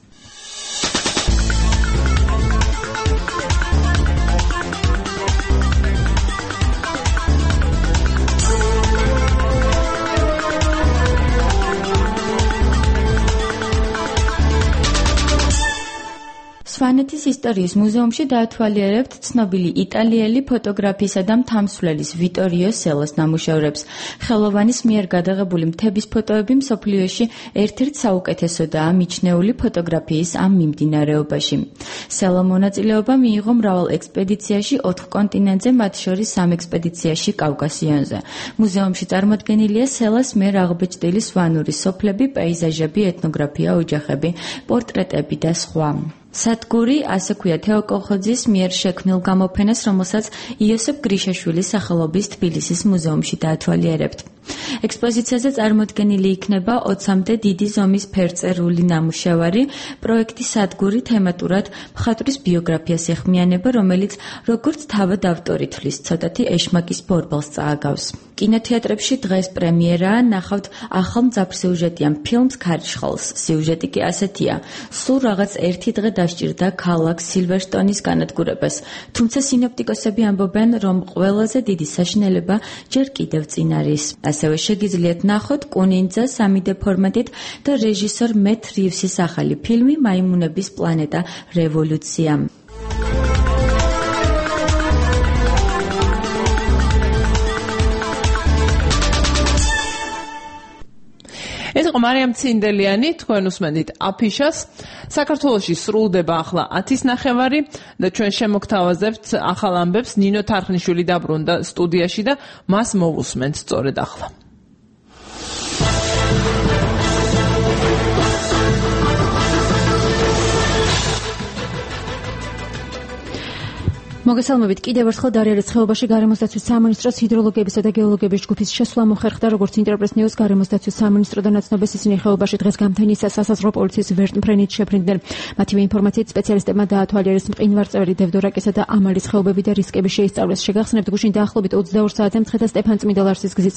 სვანეთის ისტორიის მუზეუმში დაათვალიერებთ ცნობილი იტალიელი ფოტოგრაფისა და მთამსვლელის ვიტორიო სელოს ნამუშევრებს. ხელოვანის მიერ გადაღებული მთების ფოტოები მსოფლიოში ერთ-ერთ საუკეთესოდაა მიჩნეული ფოტოგრაფიის ამ მიმდინარეობაში. სელო მონაწილეობა მიიღო მრავალ ექსპედიციაში 4 კონტინენტზე, მათ შორის 3 ექსპედიციაში კავკასიონზე. მუზეუმში წარმოდგენილია სელას მიერ აღბეჭდილი სვანური სოფლები, პეიზაჟები, ეთნოგრაფია, ოჯახები, პორტრეტები და სხვა. სადგური ასე ქვია თეოკოლხოძის მიერ შექმნილ გამოფენას, რომელსაც იოსებ გრიშაშვილის სახელობის თბილისის მუზეუმში დაათვალიერებთ. ექსპოზიციაზე წარმოდგენილი იქნება 20-მდე დიდი ზომის ფერწერული ნამუშევარი, პროექტი სადგური თემატურად მხატვრის ბიოგრაფიას ეხმიანება, რომელიც როგორც თავად ავტორი თვლის, ცოტათი ეშმაკის ბორბალს წააგავს. კინოთეატრებში დღეს პრემიერაა, ნახავთ ახალ მძაფრ სიუჟეტიან ფილმს ქარიშხალს. სიუჟეტი კი ასეთია: სულ რაღაც ერთი დღე დასჭირდა ქალაქ სილვერსტონის განადგურებას. თუმცა სინოპტიკოსები ამბობენ, რომ ყველაზე დიდი საშინელება ჯერ კიდევ წინ არის. ასევე შეგიძლიათ ნახოთ კუნინძა 3D ფორმატით და რეჟისორ მეტ რივსის ახალი ფილმი მაიმუნების პლანეტა რევოლუცია. ეს იყო მარიამ ცინდელიანი, თქვენ უსმენთ აფიშას. საქართველოში სრულდება ახლა 10:30 და ჩვენ შემოგთავაზებთ ახალ ამბებს. ნინო თარხნიშვილი დაბრუნდა სტუდიაში და მას მოვუსმენთ სწორედ ახლა. მოგესალმებით. კიდევ ერთხელ დარიელის ხეობაში გარემოსდაცვის სამინისტროს ჰიდროლოგიებისა და გეოლოგიების ჯგუფის შესვლა მოხერხდა, როგორც ინტერპრეს ნიუს გარემოსდაცვის სამინისტრო და ნაცნობეს ისინი ხეობაში დღეს გამთენისა სასაზღვრო პოლიციის ვერტმფრენით შეფრინდნენ. მათივე ინფორმაციით სპეციალისტებმა დაათვალიერეს მყინვარწვერი დევდორაკისა და ამალის ხეობები და რისკები შეისწავლეს. შეგახსენებთ, გუშინ დაახლოებით 22 საათზე მცხეთა სტეფანწმინდელარსის გზის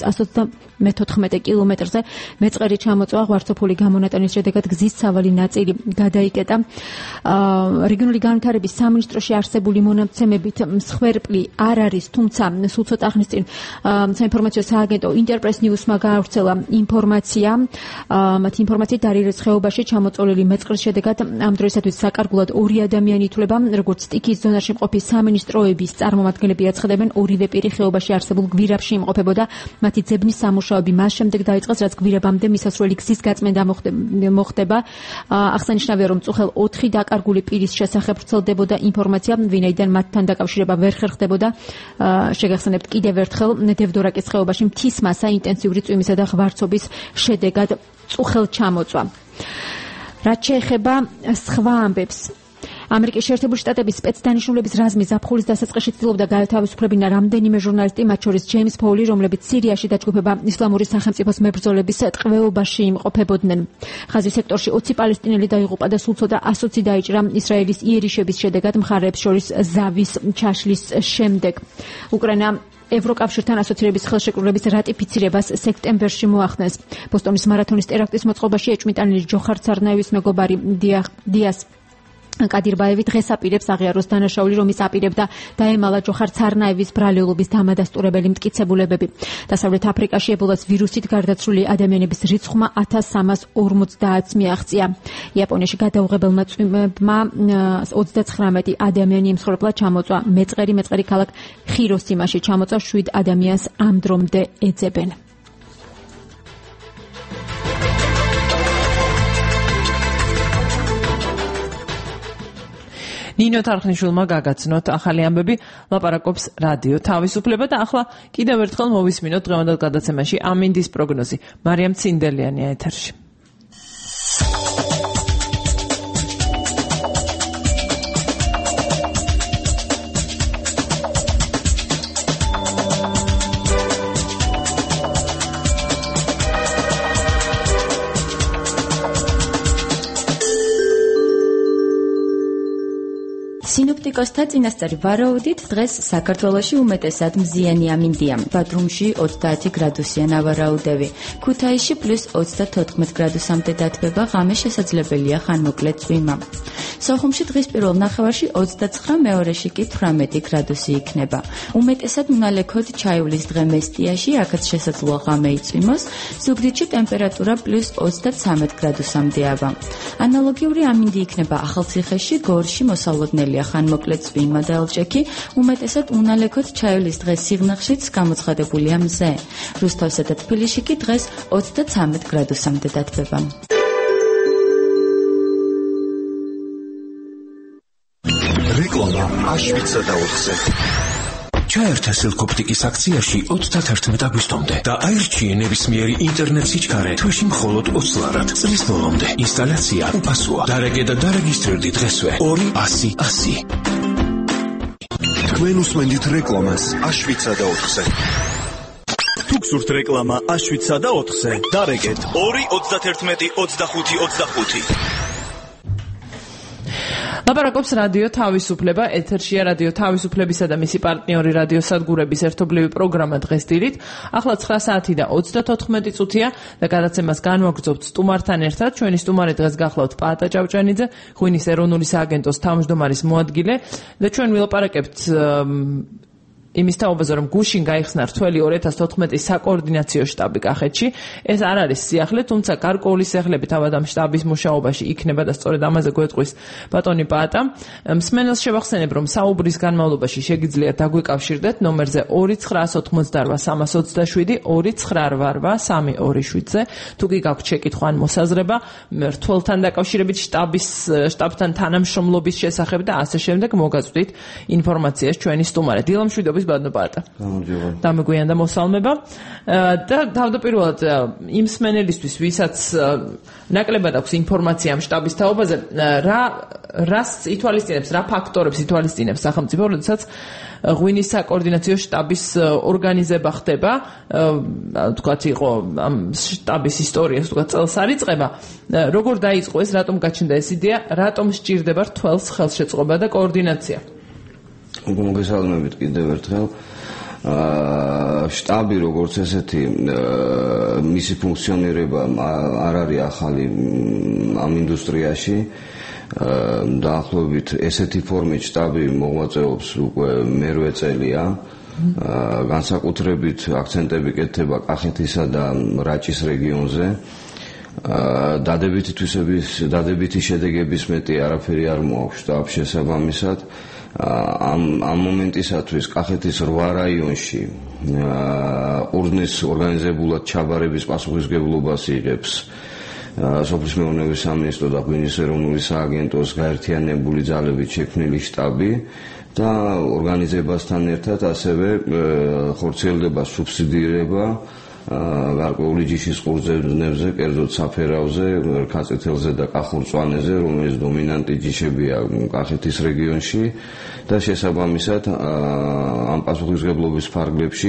114 კილომეტრზე მეწყერი ჩამოწვა, ღვარცოფული გამონატანის შედეგად გზის სავალი ნაწილი გადაიკეტა. რეგიონული განვითარების სამინისტროში არსებული მონაცემები მსხვერპლი არ არის, თუმცა სულ ცოტა ხნის წინ საინფორმაციო სააგენტო ინტერპრეს ნიუსმა გაავრცელა ინფორმაცია. მათი ინფორმაციით დარიელის ხეობაში ჩამოწოლილი მეწყრის შედეგად ამ დროისათვის საკარგულად 2 ადამიანი ითვლება, როგორც სტიქიის ზონაში მყოფი სამინისტროების წარმომადგენლები აცხადებენ, ორივე პირი ხეობაში არსებულ გვირაბში იმყოფებოდა. მათი ძებნის სამუშაოები მას შემდეგ დაიწყეს, რაც გვირაბამდე მისასვლელი გზის გაწმენდა მოხდება. აღსანიშნავია, რომ წუხელ 4 დაკარგული პირის შესახებ ვრცელდებოდა ინფორმაცია, ვინაიდან მათთან დაკავშირება ვერ ხერხდებოდა. შეგახსენებთ კიდევ ერთხელ, დევდორაკის ხეობაში მთის მასა ინტენსიური წვიმისა და ღვარცობის შედეგად წუხელ ჩამოწვა. რაც შეეხება სხვა ამბებს, ამერიკის შეერთებული შტატების სპეცდანიშნულების რაზმი ზაფხულის დასაწყისში ცდილობდა გაეთავისუფლებინა რამდენიმე ჟურნალისტი, მათ შორის ჯეიმს ფოული, რომლებიც სირიაში დაჯგუფება ისლამური სახელმწიფოს მებრძოლების ტყვეობაში იმყოფებოდნენ. ხაზის სექტორში 20 პალესტინელი დაიღუპა და სულ ცოტა 120 დაიჭრა ისრაელის იერიშების შედეგად მხარეებს შორის ზავის ჩაშლის შემდეგ. უკრაინა ევროკავშირთან ასოცირების ხელშეკრულების რატიფიცირებას სექტემბერში მოახდენს. ბოსტონის მარათონის ტერაქტის მოწყობაში ეჭვმიტანილი ჯოხარ ცარნაევის მეგობარი დიას კადირბაევი დღეს აპირებს აღიაროს დანაშაული, რომის აპირებდა დაემალა ჯოხარ ცარნაევის ბრალეულობის დამადასტურებელი მტკიცებულებები. დასავლეთ აფრიკაში ებოლას ვირუსით გარდაცვლილი ადამიანების რიცხვმა 1350-ს მიაღწია. იაპონიაში გადაუღებელმა წვიმებმა 39 ადამიანი იმსხვრებლა ჩამოწვა. მეწყერი ქალაქ ხიროსიმაში ჩამოწვა, 7 ადამიანს ამ დრომდე ეძებენ. ნინო თარხნიშვილმა გაგაცნოთ ახალი ამბები, ლაპარაკობს რადიო თავისუფლება და ახლა კიდევ ერთხელ მოვისმინოთ დღევანდელ გადაცემაში ამინდის პროგნოზი. მარიამ ცინდელიანია ეთერში. სინოპტიკოსთა წინასწარი ვარაუდით დღეს საქართველოში უმეტესად მზიანი ამინდია. ბათუმში 30 გრადუსია ნავარაუდევი. ქუთაისში +34 გრადუსამდე დათბება, ღამე შესაძლებელია ხანმოკლე წვიმა. სოხუმში დღის პირველ ნახევარში 29, მეორეში კი 18 გრადუსი იქნება. უმეტესად უნალექოდ ჩაივლის დღე მესტიაში, აქაც შესაძლოა ღამე იწვიმოს. ზუგდიდში ტემპერატურა +33 გრადუსამდეა. ანალოგიური ამინდი იქნება ახალციხეში, გორში მოსალოდნელია ხანმოკლე წვიმა და ელჭექი, უმეტესად უნალექოდ ჩაივლის დღეს სიღნაღშიც გამოცხადებულია მზე. რუსთავსა და თბილისში კი დღეს 33 გრადუსამდე დათბება. რეკლამა აშვიცა და 4-ზე. ჩაერთე სელკოპტიკის აქციაში 31 აგვისტომდე და აირჩიე ნებისმიერი ინტერნეტ სიჩქარე თვეში მხოლოდ 20 ლარად. წლის ბოლომდე ინსტალაცია უფასოა. დარეგე და დარეგისტრირდი დღესვე 200-100. თქვენ უსმენთ რეკლამას აშვიცა და 4-ზე. თუ გსურთ რეკლამა აშვიცა და 4-ზე, დარეგეთ 2 31 25 25. ლაპარაკობს რადიო თავისუფლება, ეთერშია რადიო თავისუფლებისა და მისი პარტნიორი რადიოსადგურების ერთობლივი პროგრამა დღეს დილით. ახლა 9 საათი და 34 წუთია და გადაცემას განვაგრძობთ სტუმართან ერთად. ჩვენი სტუმარი დღეს გახლავთ პაატა ჭავჭანიძე, ღვინის ეროვნული სააგენტოს თავმჯდომარის მოადგილე და ჩვენ ვილაპარაკებთ იმის თაობაზე, რომ გუშინ გაიხსნა რთველი 2014-ის საკოორდინაციო შტაბი კახეთში. ეს არ არის სიახლე, თუმცა გარკვეული სიახლეები თავად ამ შტაბის მუშაობაში იქნება და სწორედ ამაზე გვეტყვის ბატონი პაატა. მსმენელს შევახსენებ, რომ საუბრის განმავლობაში შეგიძლიათ დაგვიკავშირდეთ ნომერზე 2988327 2988327-ზე. თუ კი გაქვთ შეკითხვა ან მოსაზრება რთველთან დაკავშირებით შტაბთან თანამშრომლობის შესახებ და ასე შემდეგ, მოგაწვდით ინფორმაციას ჩვენი სტუმარი. დილამშვიდობის ბატონო პაატა. დამეგვიანდა მოსალმება და თავდაპირველად იმ მსმენელისთვის, ვისაც ნაკლებად აქვს ინფორმაცია ამ შტაბის თაობაზე, რას ითვალისწინებს, რა ფაქტორებს ითვალისწინებს სახელმწიფო, როდესაც ღვინის საკოორდინაციო შტაბის ორგანიზება ხდება, თქვათ იყო ამ შტაბის ისტორიას, თქვათ წელს არ იწყება, როგორ დაიწყო ეს, რატომ გაჩნდა ეს იდეა, რატომ სჭირდება რთველს ხელშეწყობა და координация? მოგესალმებით კიდევ ერთხელ. შტაბი როგორც ესეთი მისი ფუნქციონირება არ არის ახალი ამ ინდუსტრიაში. დაახლოებით ესეთი ფორმით შტაბი მოღვაწეობს უკვე მერვე წელია. განსაკუთრებით აქცენტები კეთდება კახეთისა და რაჭის რეგიონზე. დადებითი შედეგების მეტი არაფერი არ მოაქვს შტაბს შესაბამისად. ამ მომენტისათვის კახეთის 8 რაიონში ყურძნის ორგანიზებულად ჩაბარების პასუხისმგებლობას იღებს სოფლის მეურნეობის სამინისტრო და ღვინის ეროვნული სააგენტოს გაერთიანებული ძალებით შექმნილი შტაბი და ორგანიზებასთან ერთად ასევე ხორციელდება სუბსიდირება გარკვეული ჯიშის ყურძნებზე, კერძოდ საფერავზე, ქაწითელზე და კახურ-მწვანეზე, რომელიც დომინანტი ჯიშებია კახეთის რეგიონში და შესაბამისად ამ პასუხისმგებლობის ფარგლებში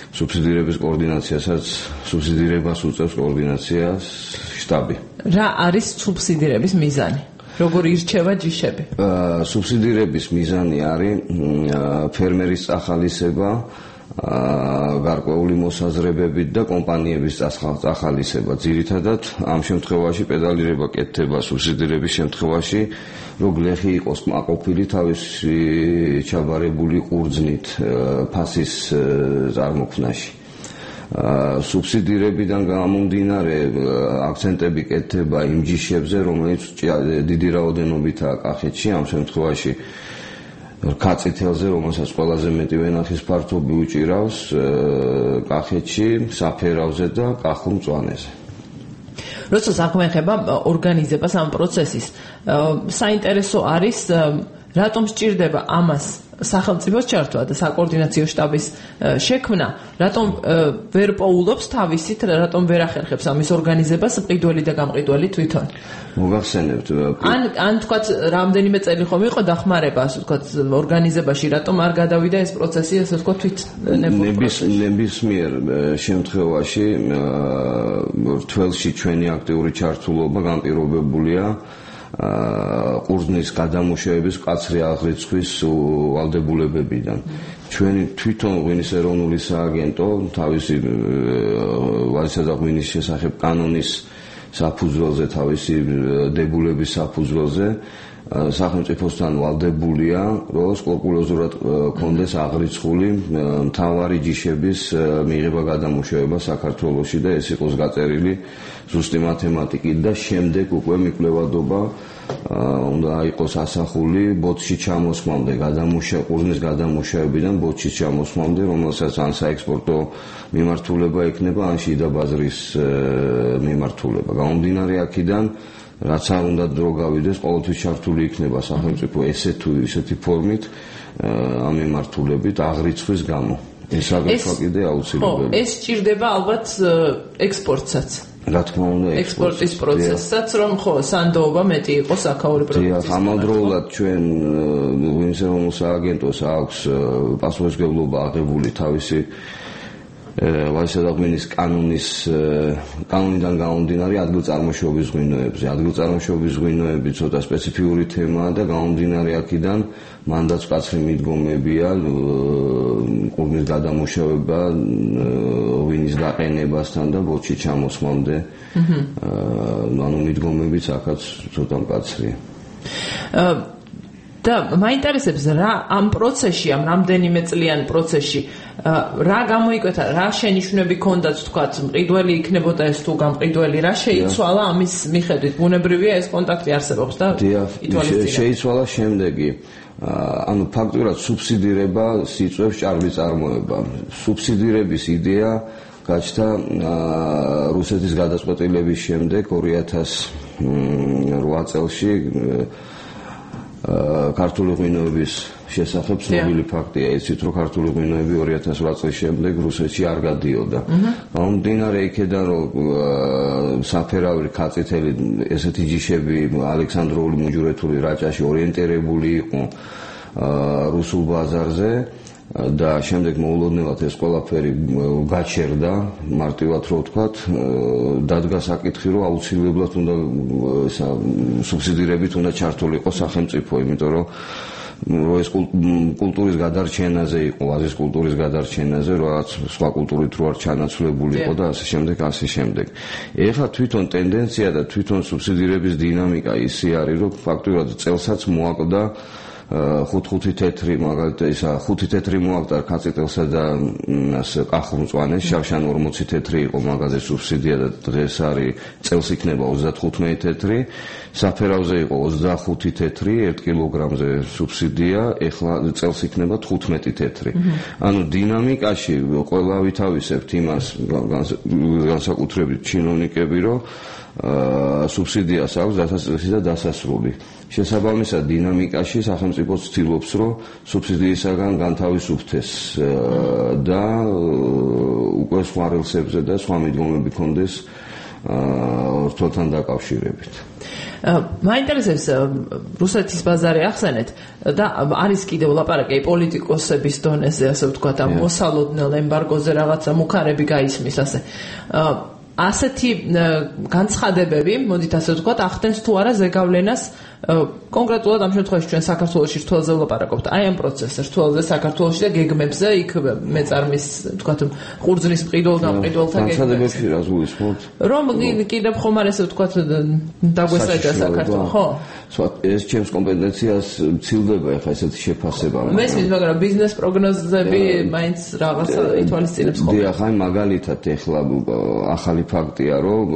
სუბსიდირებას უწევს კოორდინაციას შტაბი. რა არის სუბსიდირების მიზანი? როგორ ირჩევა ჯიშები? სუბსიდირების მიზანი არის ფერმერის წახალისება, გარკვეული მოსაზრებებით და კომპანიების წახალისება. ძირითადად ამ შემთხვევაში პედალირება კეთდება სუბსიდირების შემთხვევაში, რომ გლეხი იყოს კმაყოფილი თავისი ჩაბარებული ყურძნით ფასის წარმოქმნაში. სუბსიდირებიდან გამომდინარე აქცენტები კეთდება იმ ჯიშებზე, რომელიც დიდი რაოდენობითაა კახეთში, ამ შემთხვევაში ქაწითელზე, რომელსაც ყველაზე მეტი ვენახის ფართობი უჭირავს კახეთში, საფერავზე და კახურ-მწვანეზე. როცა საქმე ეხება ორგანიზებას ამ პროცესის, საინტერესო არის რატომ სჭირდება ამას სახელმწიფოს ჩართვა და საკოორდინაციო შტაბის შექმნა, რატომ ვერ პოულობს თავისით, რატომ ვერ ახერხებს ამის ორგანიზებას მყიდველი და გამყიდველი თვითონ? მოგახსენებთ. ან თქვათ რამდენიმე წელი ხომ იყო დახმარება, ასე თქვათ, ორგანიზებაში, რატომ არ გადავიდა ეს პროცესი, ასე თქვათ, ნებისმიერ შემთხვევაში რთველში ჩვენი აქტიური ჩართულობა განპირობებულია ყურძნის გადამუშავების მკაცრი აღრიცხვის ვალდებულებებიდან. ჩვენი თვითონ ღვინის ეროვნული სააგენტო თავისი ვარისა და ღვინის შესახებ კანონის საფუძველზე, თავისი დებულების საფუძველზე სახელმწიფოსთან ვალდებულია, რომ სკრუპულოზურად კონდეს აღრიცხული მთავარი ჯიშების მიღება გადამუშავება საქართველოში და ეს იყოს გაწერილი ზუსტი მათემატიკით და შემდეგ უკვე მიკვლევადობა უნდა იყოს ასახული ბოთში ჩამოსმამდე, ყურძნის გადამუშავებიდან ბოთში ჩამოსმამდე, რომელსაც ან საექსპორტო მიმართულება ექნება, ან შიდა ბაზრის მიმართულება. გამომდინარე აქედან, რაც არ უნდა დრო გავიდეს, ყოველთვის ჩართული იქნება სახელმწიფო ესეთი ფორმით ამ მიმართულებით აღრიცხვის გამო. ეს აგრეთვე კიდე აუცილებელია. ეს სჭირდება ალბათ ექსპორტსაც. რა თქმა უნდა, ექსპორტის პროცესსაც, რომ ხო სანდოობა მეტი იყოს აქაური პროდუქციის. ამავდროულად ჩვენ ღვინის ეროვნულ სააგენტოს აქვს პასუხისმგებლობა აღებული თავისი ვაისადაღმენის კანონიდან გამომდინარე ადგილწარმოშობის ღვინოებზე. ადგილწარმოშობის ღვინოები ცოტა სპეციფიური თემაა და გამომდინარე აქედან მანდაც მკაცრი მიდგომებია ყურძნის გადამუშავება ღვინის გაყენებასთან და ბოჭი ჩამოსვლამდე. ანუ მიდგომებიც აქაც ცოტა მკაცრია. და მაინტერესებს რა ამ პროცესში, ამ რამდენიმე წლიან პროცესში რა გამოიკვეთა, რა შენიშვნები ქონდათ, თქვათ, მყიდველი იქნებოდა ეს თუ გამყიდველი, რა შეიცვალა ამის მიხედვით? ბუნებრივია ეს კონტაქტი არსებობს და ითვალისწინებთ. შეიცვალა შემდეგი. ანუ ფაქტურად სუბსიდირება სიწვევს ჭარბი წარმოება. სუბსიდირების იდეა გაჩნდა რუსეთის გადაწყვეტილების შემდეგ 2008 წელში ქართული ღვინოების შესახებ ცნობილი ფაქტია იცით, რომ ქართული ღვინოები 2008 წლის შემდეგ რუსეთში არ გადიოდა. გამომდინარე იქედან, რომ საფერავი ქაწითელი ესეთი ჯიშები ალექსანდრიული მუჯურეთული რაჭაში ორიენტირებული იყო რუსულ ბაზარზე და შემდეგ მოულოდნელად ეს ყველაფერი გაჩერდა, მარტივად რო ვთქვათ, დადგა საკითხი, რომ აუცილებლად უნდა სუბსიდირებით უნდა ჩართულიყო სახელმწიფო, იმიტომ რომ ეს კულტურის გადარჩენაზე იყო, ვაზის კულტურის გადარჩენაზე, რაც სხვა კულტურით რო არ ჩანაცვლებული იყო და ასე შემდეგ, ასე შემდეგ. ეხლა თვითონ ტენდენცია და თვითონ სუბსიდირების დინამიკა ისე არის, რომ ფაქტურად წელსაც მოაკვდა 5 თეთრი მაგალითად ისა 5 თეთრი მოაკვდა ქაწიტელსა და კახურმწვანეს, შავშან 40 თეთრი იყო მაგაზე სუბსიდია და დღეს არის წელს იქნება 35 თეთრი, საფერავზე იყო 25 თეთრი 1 კილოგრამზე სუბსიდია, ეხლა წელს იქნება 15 თეთრი. ანუ დინამიკაში ყველა ვითავისებთ იმას განსაკუთრებით ჩინოვნიკები, რომ სუბსიდიას აქვს დასაწყისი და დასასრული. შესაბამისად დინამიკაში სახელმწიფო ცდილობს, რომ სუბსიდიისაგან განთავისუფლდეს და უკვე სხვა რელსებზე და სხვა მიდგომები ქონდეს რთულთან დაკავშირებით. მაინტერესებს რუსეთის ბაზარი ახსენეთ და არის კიდევ ლაპარაკი პოლიტიკოსების დონეზე, ასე ვთქვათ, ამ მოსალოდნელ ემბარგოზე რაღაცა მუქარები გაისმის ასე. ასეთი განცხადებები, მოდით ასე ვთქვათ, ახდენს თუ არა ზეგავლენას კონკრეტულად ამ შემთხვევაში ჩვენ საქართველოში რთველზე ვლაპარაკობთ. აი ამ პროცესზე რთველზე საქართველოში და გეგმებზე იქ მეწარმის, ვთქვათ, ყურძნის მყიდველ გამყიდველთა გეგმებზე. განცხადებებში რა გულისხმობთ? რომ კიდევ ხომ არ ესე ვთქვათ დაგვესაჯა საქართველო, ხო? ეს ჩემს კომპეტენციას მცილდება ახლა ესეთი შეფასება. მესმის, მაგრამ ბიზნეს პროგნოზები მაინც რაღაცა ითვალისწინებს ხოლმე. დიახ, აი მაგალითად ახლა ახალი ფაქტია, რომ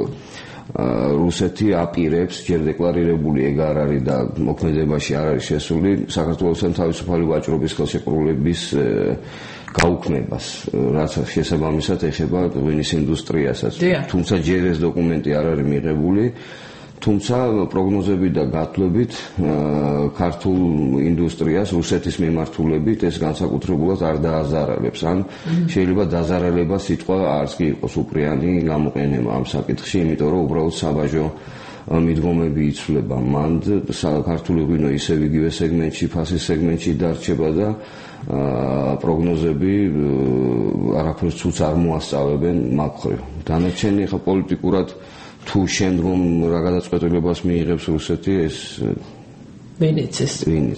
რუსეთი აპირებს, ჯერ დეკლარირებული ეგ არ არის და მოქმედებაში არ არის შესული, საქართველოსთან თავისუფალი ვაჭრობის ხელშეკრულების გაუქმებას, რაც შესაბამისად ეხება ღვინის ინდუსტრიასაც. თუმცა ჯერ ეს დოკუმენტი არ არის მიღებული, თუმცა პროგნოზები და გათვლებით ქართულ ინდუსტრიას რუსეთის მიმართულებით ეს განსაკუთრებულად არ დააზარალებს. ან შეიძლება დაზარალება სიტყვა არც კი იყოს უპრიანი გამოყენება ამ საკითხში, იმიტომ რომ უბრალოდ საბაჟო მიდგომები იცვლება. მანდ ქართული ღვინო ისევ იგივე სეგმენტში, ფასის სეგმენტში დარჩება და პროგნოზები არაფერს ცუც არ მოასწავებენ მაგ მხრივ. დანარჩენი ხა პოლიტიკურად თუ შემდგომ რა გადაწყვეტილებას მიიღებს რუსეთი, ეს ვინიცის.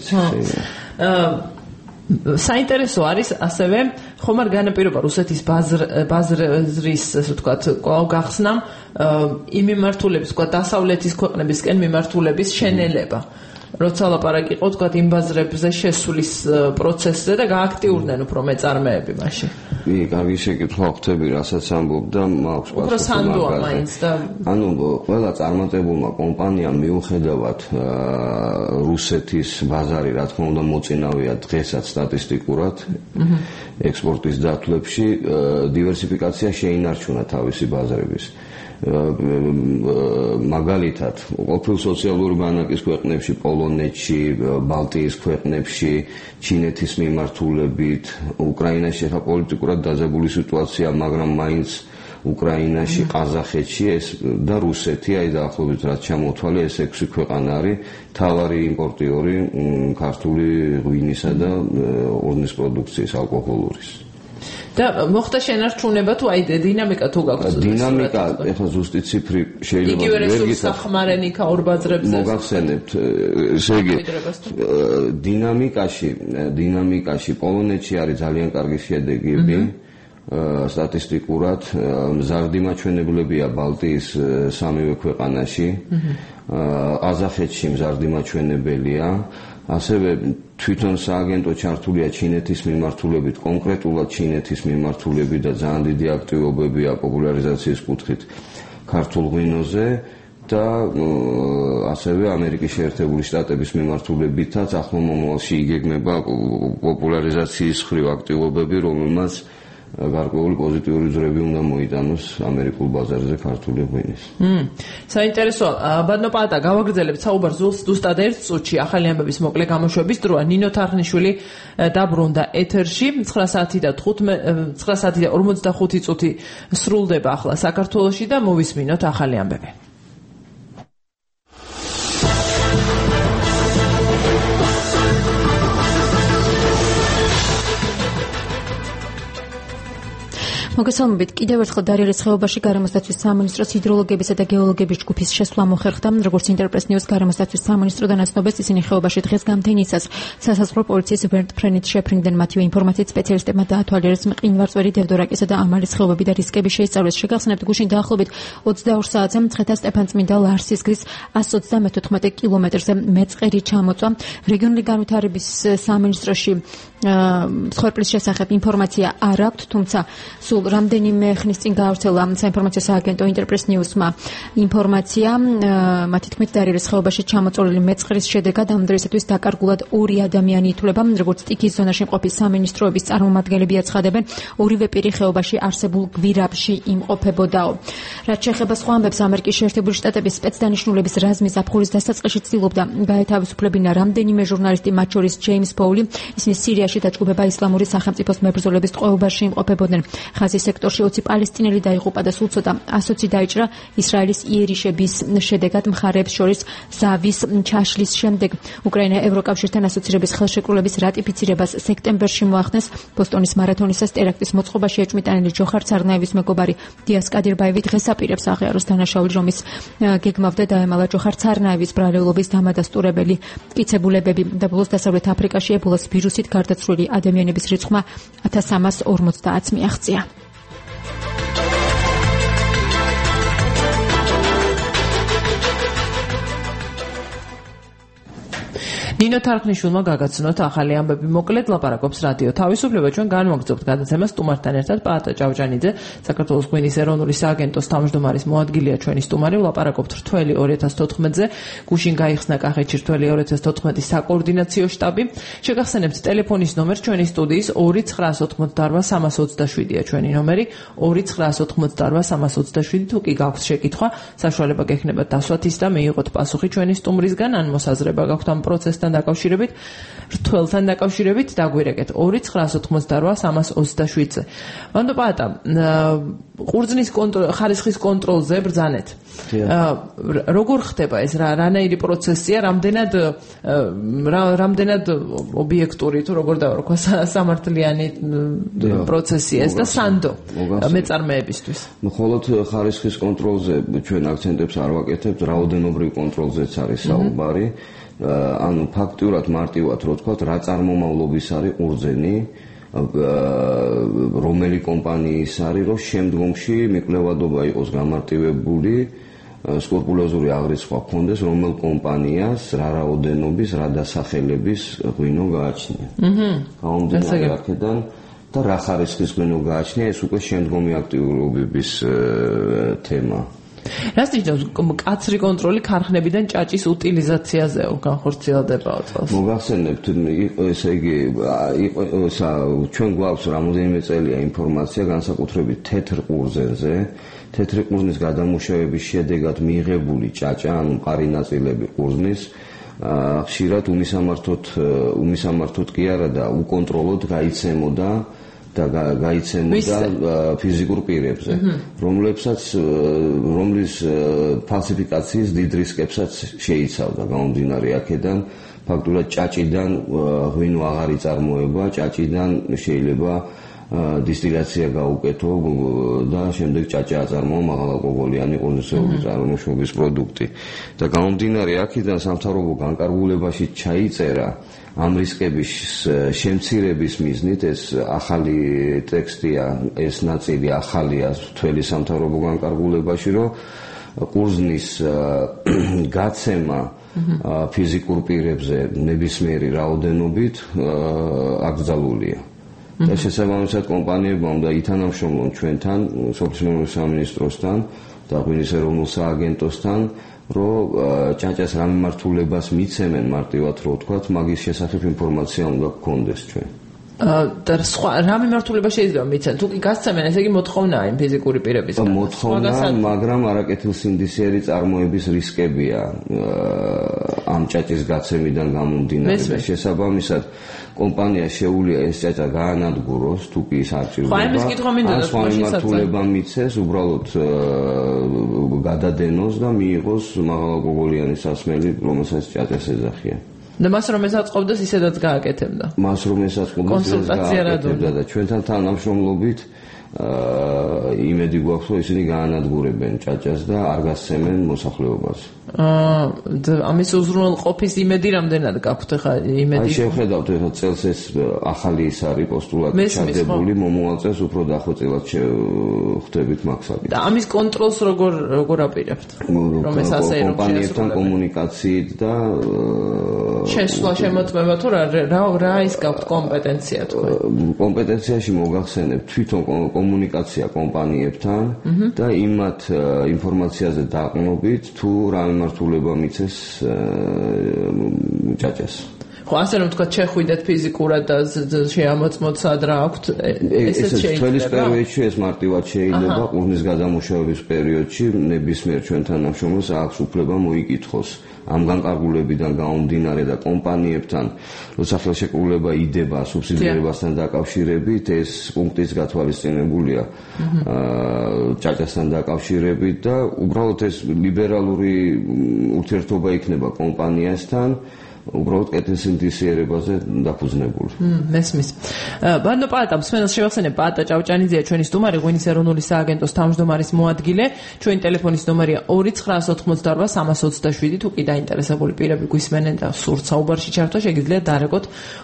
საინტერესო არის ასევე ხომ არ განაპირობა რუსეთის ბაზრის, ასე ვთქვათ, კვლავ გახსნამ იმ მიმართულების, ვთქვათ, დასავლეთის ქვეყნებისკენ მიმართულების შენელება. როცა ლაპარაკი იყო, ვთქვათ, იმ ბაზრებზე შესulis პროცესზე და გააქტიურდნენ უფრო მეწარმეები მაშინ. კარგი შეკითხვა ხვდები, რასაც ამბობ და მაქვს პასუხი. უფრო სანდოა მაინც და ანუ ყველა წარმატებულმა კომპანიამ მიუხედავად რუსეთის ბაზარი, რა თქმა უნდა, მოწინავეა დღესაც სტატისტიკურად ექსპორტის დათვლებში, დივერსიფიკაცია შეინარჩუნა თავისი ბაზრების. მაგალითად, ყოფილ სოციალური ბანაკის ქვეყნებში, პოლონეთში, ბალტიის ქვეყნებში, ჩინეთის მიმართულებით, უკრაინაში ხა პოლიტიკურად დაძაბული სიტუაცია, მაგრამ მაინც უკრაინაში, ყაზახეთში ეს და რუსეთი, აი დაახლოებით რაც ჩამოთვალე, ეს 6 ქვეყანა არის მთავარი იმპორტიორი ქართული ღვინისა და ურნის პროდუქციის ალკოჰოლურის. და მოხდა შენარჩუნება თუ აი დინამიკა თუ გაქვს? დინამიკა, ეხლა ზუსტი ციფრი შეიძლება ვერ გითხრათ. სახმარენ იქა ორ ბაზრებზე. მოგახსენებთ, ესე იგი დინამიკაში პოლონეთში არის ძალიან კარგი შედეგები. სტატისტიკურად მზარდი მაჩვენებლებია ბალტიის სამივე ქვეყანაში. ყაზახეთში მზარდი მაჩვენებელია. ასევე თვითონ სააგენტო ჩართულია ჩინეთის მიმართულებით, კონკრეტულად ჩინეთის მიმართულებით და ძალიან დიდი აქტივობებია პოპულარიზაციის კუთხით ქართულ ღვინოზე და ასევე ამერიკის შეერთებული შტატების მიმართულებითაც ახლო მომავალში იგეგმება პოპულარიზაციის მხრივ აქტივობები, რომელმაც გარკვეული პოზიტიური ძრები უნდა მოიტანოს ამერიკულ ბაზარზე ქართული ღვინის. საინტერესოა. ბატონო პაატა, გავაგრძელებთ საუბარს ზუსტად 1 წუთში ახალი ამბების მოკლე გამოშვების დროა. ნინო თარხნიშვილი დაბრუნდა ეთერში 9 საათი და 45 წუთი სრულდება ახლა საქართველოში და მოვისმინოთ ახალი ამბები. მოგესალმებით. კიდევ ერთხელ დარიელის ხეობაში გარემოსდაცვის სამინისტროს ჰიდროლოგებისა და გეოლოგების ჯგუფის შესვლა მოხერხდა. როგორც ინტერპრეს ნიუს გარემოსდაცვის სამინისტროდან აცნობეს, ისინი ხეობაში დღეს გამთენისას სასაზღვრო პოლიციის ვერტფრენით შეფრინდნენ. მათივე ინფორმაციით სპეციალისტებმა დაათვალიერეს მყინვარწვერი, დევდორაკისა და ამალის ხეობები და რისკები შეისწავლეს. შეგახსენებთ, გუშინ დაახლოებით 22 საათზე მცხეთა სტეფანწმინდა ლარსის გზის 134 კილომეტრზე მეწყერი ჩამოწვა. რეგიონული განვითარების სამინისტროში მსხვერპლის შესახებ ინფორმაცია არ აქვთ, თუმცა სულ რამდენიმე ხნის წინ გაავრცელა საინფორმაციო სააგენტო ინტერპრეს ნიუსმა ინფორმაცია, მათი თქმით დარიელის ხეობაში ჩამოწოლილი მეწყრის შედეგად ამ დროისათვის დაკარგულად 2 ადამიანი ითვლება, როგორც სტიქის ზონაში მყოფი სამინისტროების წარმომადგენლები აცხადებენ, ორივე პირი ხეობაში არსებულ გვირაბში იმყოფებოდაო. რაც შეეხება სხვა ამბებს, ამერიკის შეერთებული შტატების სპეცდანიშნულების რაზმის ზაფხულის დასაწყისში ცდილობდა გაეთავისუფლებინა რამდენიმე ჟურნალისტი, მათ შორის ჯეიმს პოული. ისინი სირიაში დაჯგუფება ისლამური სახელმწიფოს მებრძოლების ტყვეობაში იმყოფებოდნენ. ხაზის სექტორში 20 პალესტინელი დაიღუპა და სულ ცოტა 120 დაიჭრა ისრაელის იერიშების შედეგად მხარეებს შორის ზავის ჩაშლის შემდეგ. უკრაინა ევროკავშირთან ასოცირების ხელშეკრულების რატიფიცირებას სექტემბერში მოახდენს. ბოსტონის მარათონისას ტერაქტის მოწყობაში ეჭვმიტანილი ჯოხარ ცარნაევის მეგობარი დიას კადირბაევი დღეს აპირებს აღიაროს დანაშაული, რომის გეგმავდა დაემალა ჯოხარ ცარნაევის ბრალეულობის დამადასტურებელი მტკიცებულებები და ბოლოს დასავლეთ აფრიკაში ებოლას ვირუსით გარდაცვლილი ადამიანების რიცხვმა 1350 მიაღწია. ნინო თარხნიშვილმა გაგაცნოთ ახალი ამბები. მოკლედ ლაპარაკობს რადიო თავისუფლება. ჩვენ განვაგრძობთ გადაცემას სტუმართან ერთად. პაატა ჭავჭანიძე, საქართველოს ღვინის ეროვნული სააგენტოს თავმჯდომარის მოადგილეა ჩვენი სტუმარი. ლაპარაკობთ რთველი 2014-ზე. გუშინ გაიხსნა კახეთში რთველი 2014 საკოორდინაციო შტაბი. შეგახსენებთ ტელეფონის ნომერს ჩვენი სტუდიის 2988327-ია ჩვენი ნომერი 2988327. თუ კი გაქვთ შეკითხვა, საშუალება გექნება დასვათ ის და მეიღოთ პასუხი ჩვენი სტუმრისგან, ან მოსაზრება გაქვთ ამ პროცესთან დაკავშირებით, რთველთან დაკავშირებით, დაგვირეკეთ 2988327-ზე. ბატონო პაატა, ყურძნის ხარისხის კონტროლზე ბრძანეთ. როგორ ხდება ეს, რანაირი პროცესია, რამდენად ობიექტური თუ როგორ დავარქვა სამართლიანი პროცესია ეს და სანდო მეწარმეებისთვის. მხოლოდ ხარისხის კონტროლზე ჩვენ აქცენტებს არ ვაკეთებთ, რაოდენობრივ კონტროლზეც არის საუბარი. ანუ ფაქტურად მარტივად რო თქვათ, რა წარმომავლობის არის ყურძენი, რომელი კომპანიის არის, რომ შემდგომში მიკვლევადობა იყოს გამარტივებული, სკრუპულოზური აღრიცხვა ჰქონდეს, რომელ კომპანიას, რა რაოდენობის, რა დასახელების ღვინო გააჩნია. გამომდინარე აქედან და რა ხარისხის ღვინო გააჩნია, ეს უკვე შემდგომი აქტივობების თემა. რას ნიშნავს კაცრი კონტროლი ქარხნებიდან ჭაჭის უტილიზაციაზეო განხორციელდებაო წელს? მოგახსენებთ, ესე იგი, ჩვენ გვაქვს რამოდენიმე წელია ინფორმაცია განსაკუთრებით თეთრ ყურძენზე. თეთრი ყურძნის გადამუშავების შედეგად მიიღებული ჭაჭა, ანუ მყარი ნაწილები ყურძნის, ხშირად უმისამართოდ კი არა და უკონტროლოდ გაიცემოდა და გაიცემოდა ფიზიკურ პირებზე, რომლის ფალსიფიკაციის დიდ რისკებსაც შეიცავდა. გამომდინარე აქედან, ფაქტურად ჭაჭიდან ღვინო აღარ იწარმოება, ჭაჭიდან შეიძლება დისტილაცია გაუკეთო და შემდეგ ჭაჭა აწარმოა მაღალალკოჰოლიანი ყურძნისეული წარმოშობის პროდუქტი. და გამომდინარე აქედან სამთავრობო განკარგულებაში ჩაიწერა ამ რისკების შემცირების მიზნით ეს ახალი ტექსტია, ეს ნაწილი ახალია მთელი სამთავრობო განკარგულებაში, რომ ყურძნის გაცემა ფიზიკურ პირებზე ნებისმიერი რაოდენობით აკრძალულია. და შესაბამისად კომპანიებმა უნდა ითანამშრომლონ ჩვენთან, სოფლის სამინისტროსთან და ღვინის ეროვნულ სააგენტოსთან, რომ ჭაჭას რა მიმართულებას მიცემენ მარტივად რო ვთქვათ, მაგის შესახებ ინფორმაცია უნდა გქონდეს ჩვენ. და სხვა რა მიმართულება შეიძლება მიცენ? თუ კი გასცემენ, ესე იგი მოთხოვნაა იმ ფიზიკური პირებისგან. მოთხოვნა, მაგრამ არაკეთილსინდისიერი წარმოების რისკებია ამ ჭაჭის გაცემიდან გამომდინარე და შესაბამისად კომპანია შეუძლია ეს ჭაჭა გაანადგუროს, თუ კი საჭიროა. ან სხვა მიმართულება მიცეს, უბრალოდ გადადენოს და მიიღოს მაღალალკოჰოლიანი სასმელი, რომელსაც ჭაჭას ეძახიან. და მას რომ ესაწყობდეს, ისედაც გააკეთებდა. მას რომ ესაწყობდეს, კონსულტაცია რა გააკეთებდა და ჩვენთან თანამშრომლობით იმედი გვაქვს, რომ ისინი გაანადგურებენ ჭაჭას და არ გასცემენ მოსახლეობას. ამის უზრუნველყოფის იმედი რამდენად გაქვთ ხა იმედი? შევხედავთ ეხლა წელს ეს ახალი ის არის პოსტულატი ჩადებული, მომავალ წელს უფრო დახვეწილად ხვდებით მაქსაკი. და ამის კონტროლს როგორ აპირებთ? რომ ეს ასე რომ კომპანიებთან კომუნიკაციით და შესვლა შემოწმება თუ რა ის გაქვთ კომპეტენცია თქვენ? კომპეტენციაში მოგახსენებ თვითონ კომუნიკაცია კომპანიებთან და იმათ ინფორმაციაზე დაყრდნობით თუ რა მიმართულება მიცეს ჭაჭას. ხო, ასე რომ თქვა შეხვიდეთ ფიზიკურად და შეამოწმოთ სად რა აქვთ, ესეც შეიძლება. თველის პერიოდში ეს მარტივად შეიძლება, ყურძნის გადამუშავების პერიოდში ნებისმიერ ჩვენ თანამშრომელს აქვს უფლება მოიკითხოს ამ განკარგულებიდან გამომდინარე და კომპანიებთან, როცა ხელშეკრულება იდება სუბსიდირებასთან დაკავშირებით, ეს პუნქტიც გათვალისწინებულია ჭაჭასთან დაკავშირებით და უბრალოდ ეს ლიბერალური ურთიერთობა იქნება კომპანიასთან, უბრალოდ კეთილსინდისიერებაზე დაფუძნებული. მესმის. ბანდო პაატა, მსმენელს შევახსენებ, პაატა ჭავჭანიძეა ჩვენი სტუმარი, ღვინის ეროვნული სააგენტოს თავმჯდომარის მოადგილე. ჩვენი ტელეფონის ნომერია 2988327. თუ კი დაინტერესებული პირები გვისმენენ და სურთ საუბარში ჩართვა, შეგიძლიათ დარეკოთ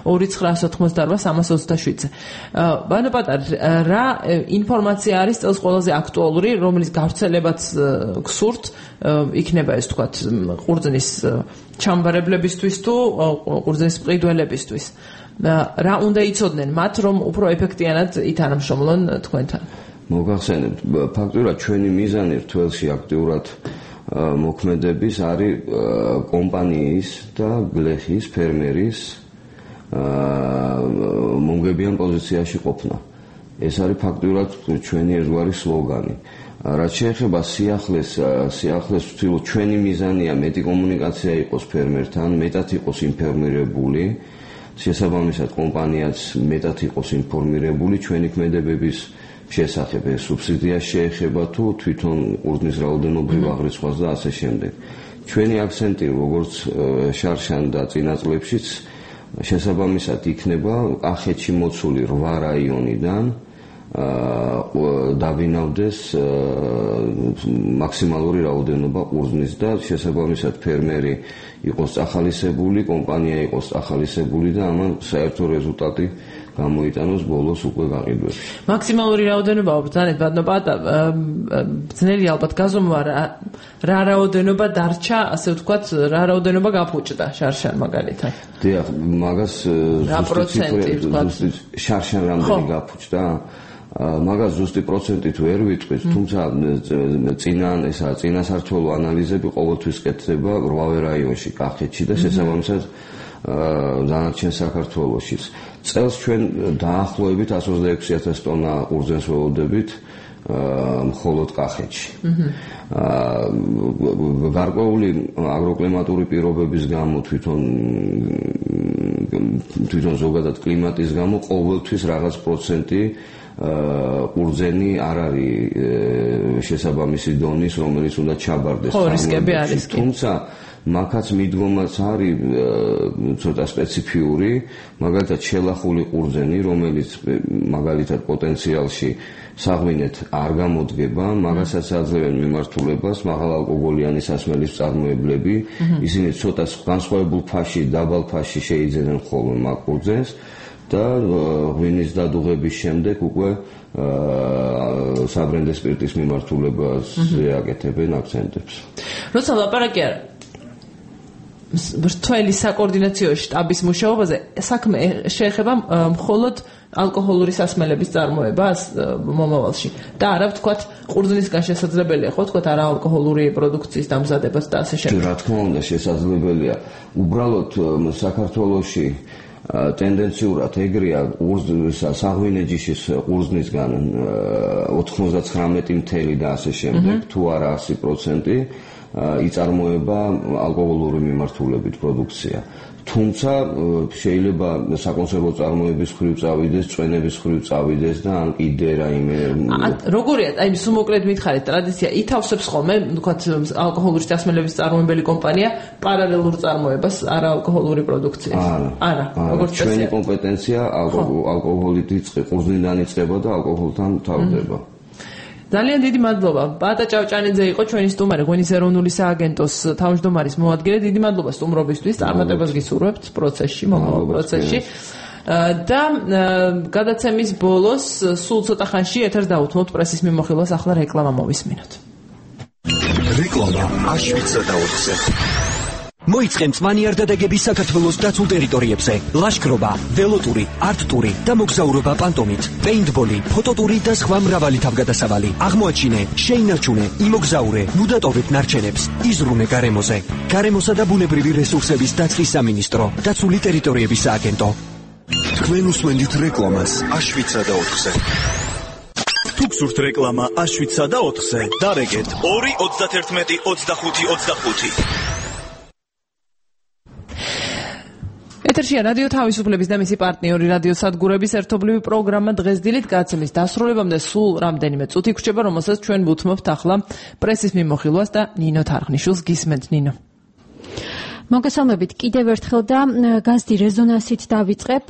2988327. ბანდო პაატა, რა ინფორმაცია არის წელს ყველაზე აქტუალური, რომლის გავრცელებაც გსურთ, იქნება ეს თქვათ ყურძნის ჩამბარებლებისთვის თუ ყურძნის მყიდველებისთვის. რა უნდა იცოდნენ მათ, რომ უფრო ეფექტიანად ითანამშრომლონ თქვენთან? მოგახსენებთ, ფაქტურად ჩვენი მიზანი რთველში აქტიურად მოქმედების არის კომპანიის და გლეხის, ფერმერის მომგებიან პოზიციაში ყოფნა. ეს არის ფაქტურად ჩვენი ერთგვარი სლოგანი. რაც შეეხება სიახლეს ვთქვით, ჩვენი მიზანია მეტი კომუნიკაცია იყოს ფერმერთან, მეტად იყოს ინფორმირებული, შესაბამისად კომპანიაც მეტად იყოს ინფორმირებული ჩვენი ქმედებების შესახებ. ეს სუბსიდია შეეხება თუ თვითონ ყურძნის რაოდენობრივ აღრიცხვას და ასე შემდეგ. ჩვენი აქცენტი როგორც შარშან და წინა წლებშიც შესაბამისად იქნება კახეთში მოცული 8 რაიონიდან დავინავდეს მაქსიმალური რაოდენობა ყურძნის და შესაბამისად ფერმერი იყოს წახალისებული, კომპანია იყოს წახალისებული და ამან საერთო რეზულტატი გამოიტანოს ბოლოს უკვე გაყიდვებში. მაქსიმალური რაოდენობა ბრძანეთ ბადნო პაატა, ძნელი ალბათ გაზომვა რა რაოდენობა დარჩა, ასე ვთქვათ, რა რაოდენობა გაფუჭდა შარშან მაგალითად. დიახ, მაგას ზუსტი შარშან რამდენი გაფუჭდა? მაგას ზუსტი პროცენტით ვერ ვიტყვით, თუმცა წინასართულო ანალიზები ყოველთვის კეთდება 8 რაიონში, კახეთში და შესაბამისად დანარჩენ საქართველოშიც. წელს ჩვენ დაახლოებით 126,000 ტონა ყურძენს ველოდებით მხოლოდ კახეთში. გარკვეული აგროკლიმატური პირობების გამო თვითონ ზოგადად კლიმატის გამო ყოველთვის რაღაც პროცენტი ყურძენი არ არის შესაბამისი დონის, რომელიც უნდა ჩაბარდეს. ხო, რისკები არის. თუმცა მაგაც მიდგომაც არის ცოტა სპეციფიური, მაგალითად შელახული ყურძენი, რომელიც მაგალითად პოტენციალში საღვინეთ არ გამოდგება, მაგასაც აძლევენ მიმართულებას მაღალალკოგოლიანი სასმელის მწარმოებლები, ისინი ცოტა განსხვავებულ ფაში, დაბალ ფაში შეიძენენ ხოლმე მაგ ყურძენს და ღვინის დადუღების შემდეგ უკვე საბრენდე სპირტის მიმართულებაზე აკეთებენ აქცენტებს. როცა ლაპარაკია მრთველი საკოორდინაციო შტაბის მუშაობაზე, საქმე შეეხება მხოლოდ ალკოჰოლური სასმელების წარმოებას მომავალში და არა ვთქვათ ყურძნისგან შესაძლებელია ხო ვთქვათ არაალკოჰოლური პროდუქციის დამზადებას და ასე შემდეგ. რა თქმა უნდა შესაძლებელია. უბრალოდ საქართველოში ტენდენციურად ეგრეა საღვინე ჯიშის ყურძნისგან 99% და ასე შემდეგ, თუ არა 100% იწარმოება ალკოჰოლური მიმართულებით პროდუქცია. თუმცა შეიძლება საკონსერვო წარმოების ხრივ წავიდეს, წვენების ხრივ წავიდეს და ან კიდე რაიმე როგორია, აი სულ მოკლედ მითხარით, ტრადიცია ითავსებს ხოლმე, ვთქვათ, ალკოჰოლური სასმელების წარმოებელი კომპანია პარალელურ წარმოებას არაალკოჰოლური პროდუქციის. არა, როგორც ჩვენი კომპეტენცია ალკოჰოლით ყურძნიდან იწყება და ალკოჰოლთან თავდება. ძალიან დიდი მადლობა. ბატა ჭავჭანიძე იყო ჩვენი სტუმარი, ღვინის ეროვნული სააგენტოს თავმჯდომარის მოადგილე. დიდი მადლობა სტუმრობისთვის. წარმატებას გისურვებთ პროცესში, მომავალ პროცესში. და გადაცემის ბოლოს სულ ცოტა ხანში ეთერს დაუთმობთ პრესის მიმოხილვას, ახლა რეკლამა მოვისმინოთ. რეკლამა აშვიცა და 4-ზე. მოიწყე მწვანე არდადეგების საქართველოს დაცულ ტერიტორიებზე. ლაშქრობა, ველოტური, არტტური და მოგზაურობა პანტომით, პეინტბოლი, ფოტოტური და სხვა მრავალი თავგადასავალი. აღმოაჩინე, შეინარჩუნე, იმოგზაურე, ნუდატოვებ ნარჩენებს, იზრუნე გარემოზე. გარემოსა და ბუნებრივი რესურსების დაცვის სამინისტრო, დაცული ტერიტორიების სააგენტო. თქვენ უსმენთ რეკლამას აშვიცა და 4-ზე. თუ გსურთ რეკლამა აშვიცა და 4-ზე, დარეგეთ 2 31 25 25. ეთერშია რადიო თავისუფლების და მისი პარტნიორი რადიო სადგურების ერთობლივი პროგრამა დღეს დილით გადაცემის დასრულებამდე სულ რამდენიმე წუთი გრჩება, რომელსაც ჩვენ ვუთმობთ ახლა პრესის მიმოხილვას და ნინო თარხნიშვილს გისმენთ. ნინო. მოგესალმებით კიდევ ერთხელ და გაზდი რეზონანსით დავიწყებ.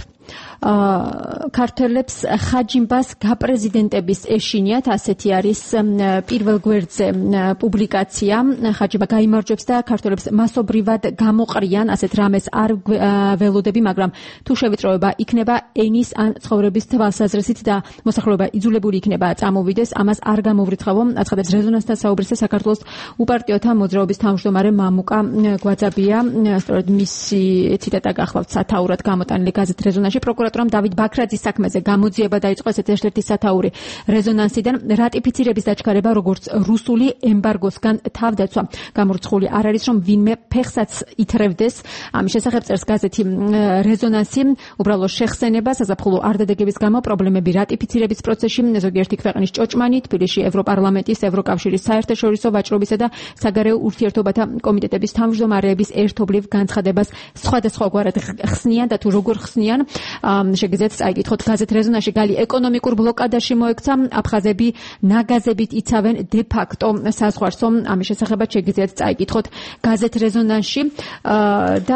ქართველებს ხაჯიმბას გაპრეზიდენტების ეშინიათ, ასეთი არის პირველ გვერდზე პუბლიკაცია. ხაჯიმბა გაიმარჯვებს და ქართველებს მასობრივად გამოყრიან, ასეთ რამეს არ ველოდები, მაგრამ თუ შევიწროება იქნება ენის ან ცხოვრების თვალსაზრისით და მოსახლეობა იძულებული იქნება წამოვიდეს, ამას არ გამოვრიცხავო, აცხადებს რეზონანსთან საუბრისას საქართველოს უპარტიოთა მოძრაობის თავმჯდომარე მამუკა გვაძაბია. სწორედ მისი ციტატა გახლავთ სათაურად გამოტანილი გაზეთ რეზონანსში. პროკურატურამ დავით ბაქრაძის საქმეზე გამოძიება დაიწყო, ესეც ერთ-ერთი სათაური რეზონანსიდან. რატიფიცირების დაჩქარება როგორც რუსული ემბარგოსგან თავდაცვა. გამორიცხული არ არის, რომ ვინმე ფეხსაც ითრევდეს. ამის შესახებ წერს გაზეთი რეზონანსი. უბრალო შეხსენება საზაფხულო არდადეგების გამო პრობლემები რატიფიცირების პროცესში. ზოგიერთი ქვეყნის ჭოჭმანი, თბილისში ევროპარლამენტის, ევროკავშირის საერთაშორისო ვაჭრობისა და საგარეო ურთიერთობათა კომიტეტების თავმჯდომარეების ერთობლივ განცხადებას სხვადასხვაგვარად ხსნიან და თუ როგორ ხსნიან, შეგიძლიათ წაიკითხოთ გაზეთ რეზონანსში. გალი ეკონომიკურ ბლოკადაში მოექცა, აფხაზები ნაგაზებით იცავენ დე-ფაქტო საზღვარსო. ამის შესახებაც შეგიძლიათ წაიკითხოთ გაზეთ რეზონანსში და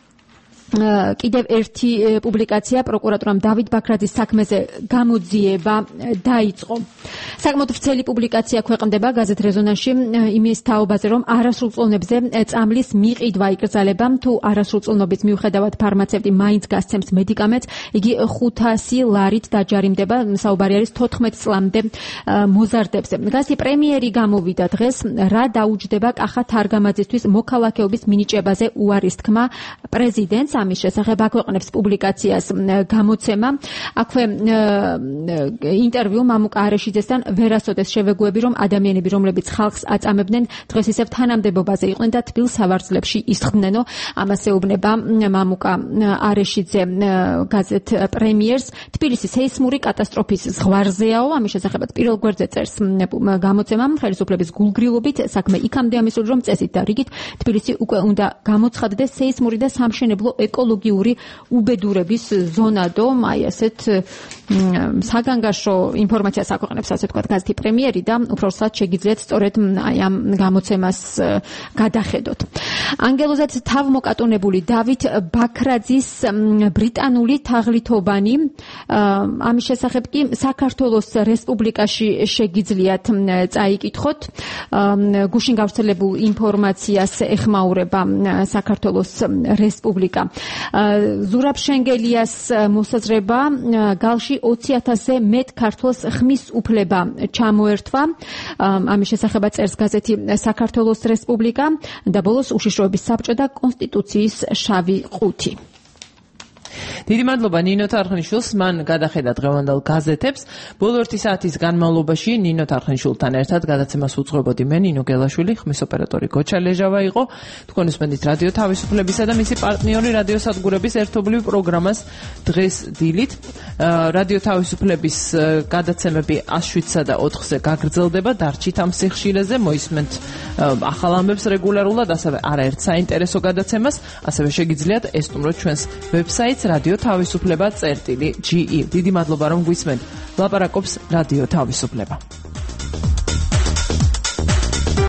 კიდევ ერთი პუბლიკაცია პროკურატურამ დავით ბაქრაძის საქმეზე გამოძიება დაიწყო. საკმაოდ ვრცელი პუბლიკაცია ქვეყნდება გაზეთ რეზონანსში იმის თაობაზე, რომ არასრულწლოვნებზე წამლის მიყიდვა იკრძალება. თუ არასრულწლოვნობის მიუხედავად ფარმაცევტი მაინც გასცემს მედიკამენტს, იგი 500 ლარით დაჯარიმდება. საუბარი არის 14 წლამდე მოზარდებზე. გაზეთი პრემიერი გამოვიდა დღეს. რა დაუჯდება კახა თარგამაძისთვის მოქალაქეობის მინიჭებაზე უარის თქმა პრეზიდენტს. ამის შესახებ აქვეყნებს პუბლიკაციას გამოცემა. აქვე ინტერვიუ მამუკა არეშიძესთან ვერასოდეს შევეგუები, რომ ადამიანები, რომლებიც ხალხს აწამებდნენ, დღეს ისევ თანამდებობაზე იყვნენ და თბილ სავარძლებში ისხდნენო. ამას ეუბნება მამუკა არეშიძე გაზეთ პრემიერს. თბილისის სეისმური კატასტროფის ზღვარზეაო. ამის შესახებაც პირველ გვერდზე წერს გამოცემამ. ხელისუფლების გულგრილობით საქმე იქამდე ამისული, რომ წესით და რიგით თბილისი უკვე უნდა გამოცხადდეს სეისმური და სამშენებლო ეკოლოგიური უბედურების ზონადო. აი ასეთ საგანგაშო ინფორმაციას აქვეყნებს, ასე ვთქვათ, გაზეთი პრემიერი და უпростоად შეგიძლიათ სწორედ აი ამ გამოცემას გადახედოთ. ანგელოზად თავმოკატონებული დავით ბაქრაძის ბრიტანული თაღლითობანი, ამის შესახებ კი საქართველოს რესპუბლიკაში შეგიძლიათ წაიკითხოთ. გუშინ გავრცელებულ ინფორმაციას ეხმაურება საქართველოს რესპუბლიკა. ზურაბ შენგელიას მოსაზრება, გალში 20,000-ზე მეტ ქართველს ხმის უფლება ჩამოერთვა. ამის შესახებაც წერს გაზეთი საქართველოს რესპუბლიკა და ბოლოს უშიშროების საბჭო და კონსტიტუციის შავი ყუთი. დიდი მადლობა ნინო თარხნიშვილს, მან გადახედა დღევანდელ გაზეთებს. ბოლო 1 საათის განმავლობაში ნინო თარხნიშვილთან ერთად გადაცემას უძღვებოდი მე, ნინო გელაშვილი, ხმის ოპერატორი გოჩა ლეჟავა იყო. თქვენ უსმენთ რადიო თავისუფლებისა და მისი პარტნიორი რადიო სადგურების ერთობლივ პროგრამას დღეს დილით. რადიო თავისუფლების გადაცემები 107-სა და 4-ზე გაგრძელდება, დარჩით ამ სიხშირეზე, მოისმენთ ახალ ამბებს რეგულარულად, ასევე არაერთ საინტერესო გადაცემას, ასევე შეგიძლიათ ესტუმროთ ჩვენს ვებსაიტს რადიო თავისუფლება.ge. დიდი მადლობა რომ გვისმენთ. ლაპარაკობს რადიო თავისუფლება.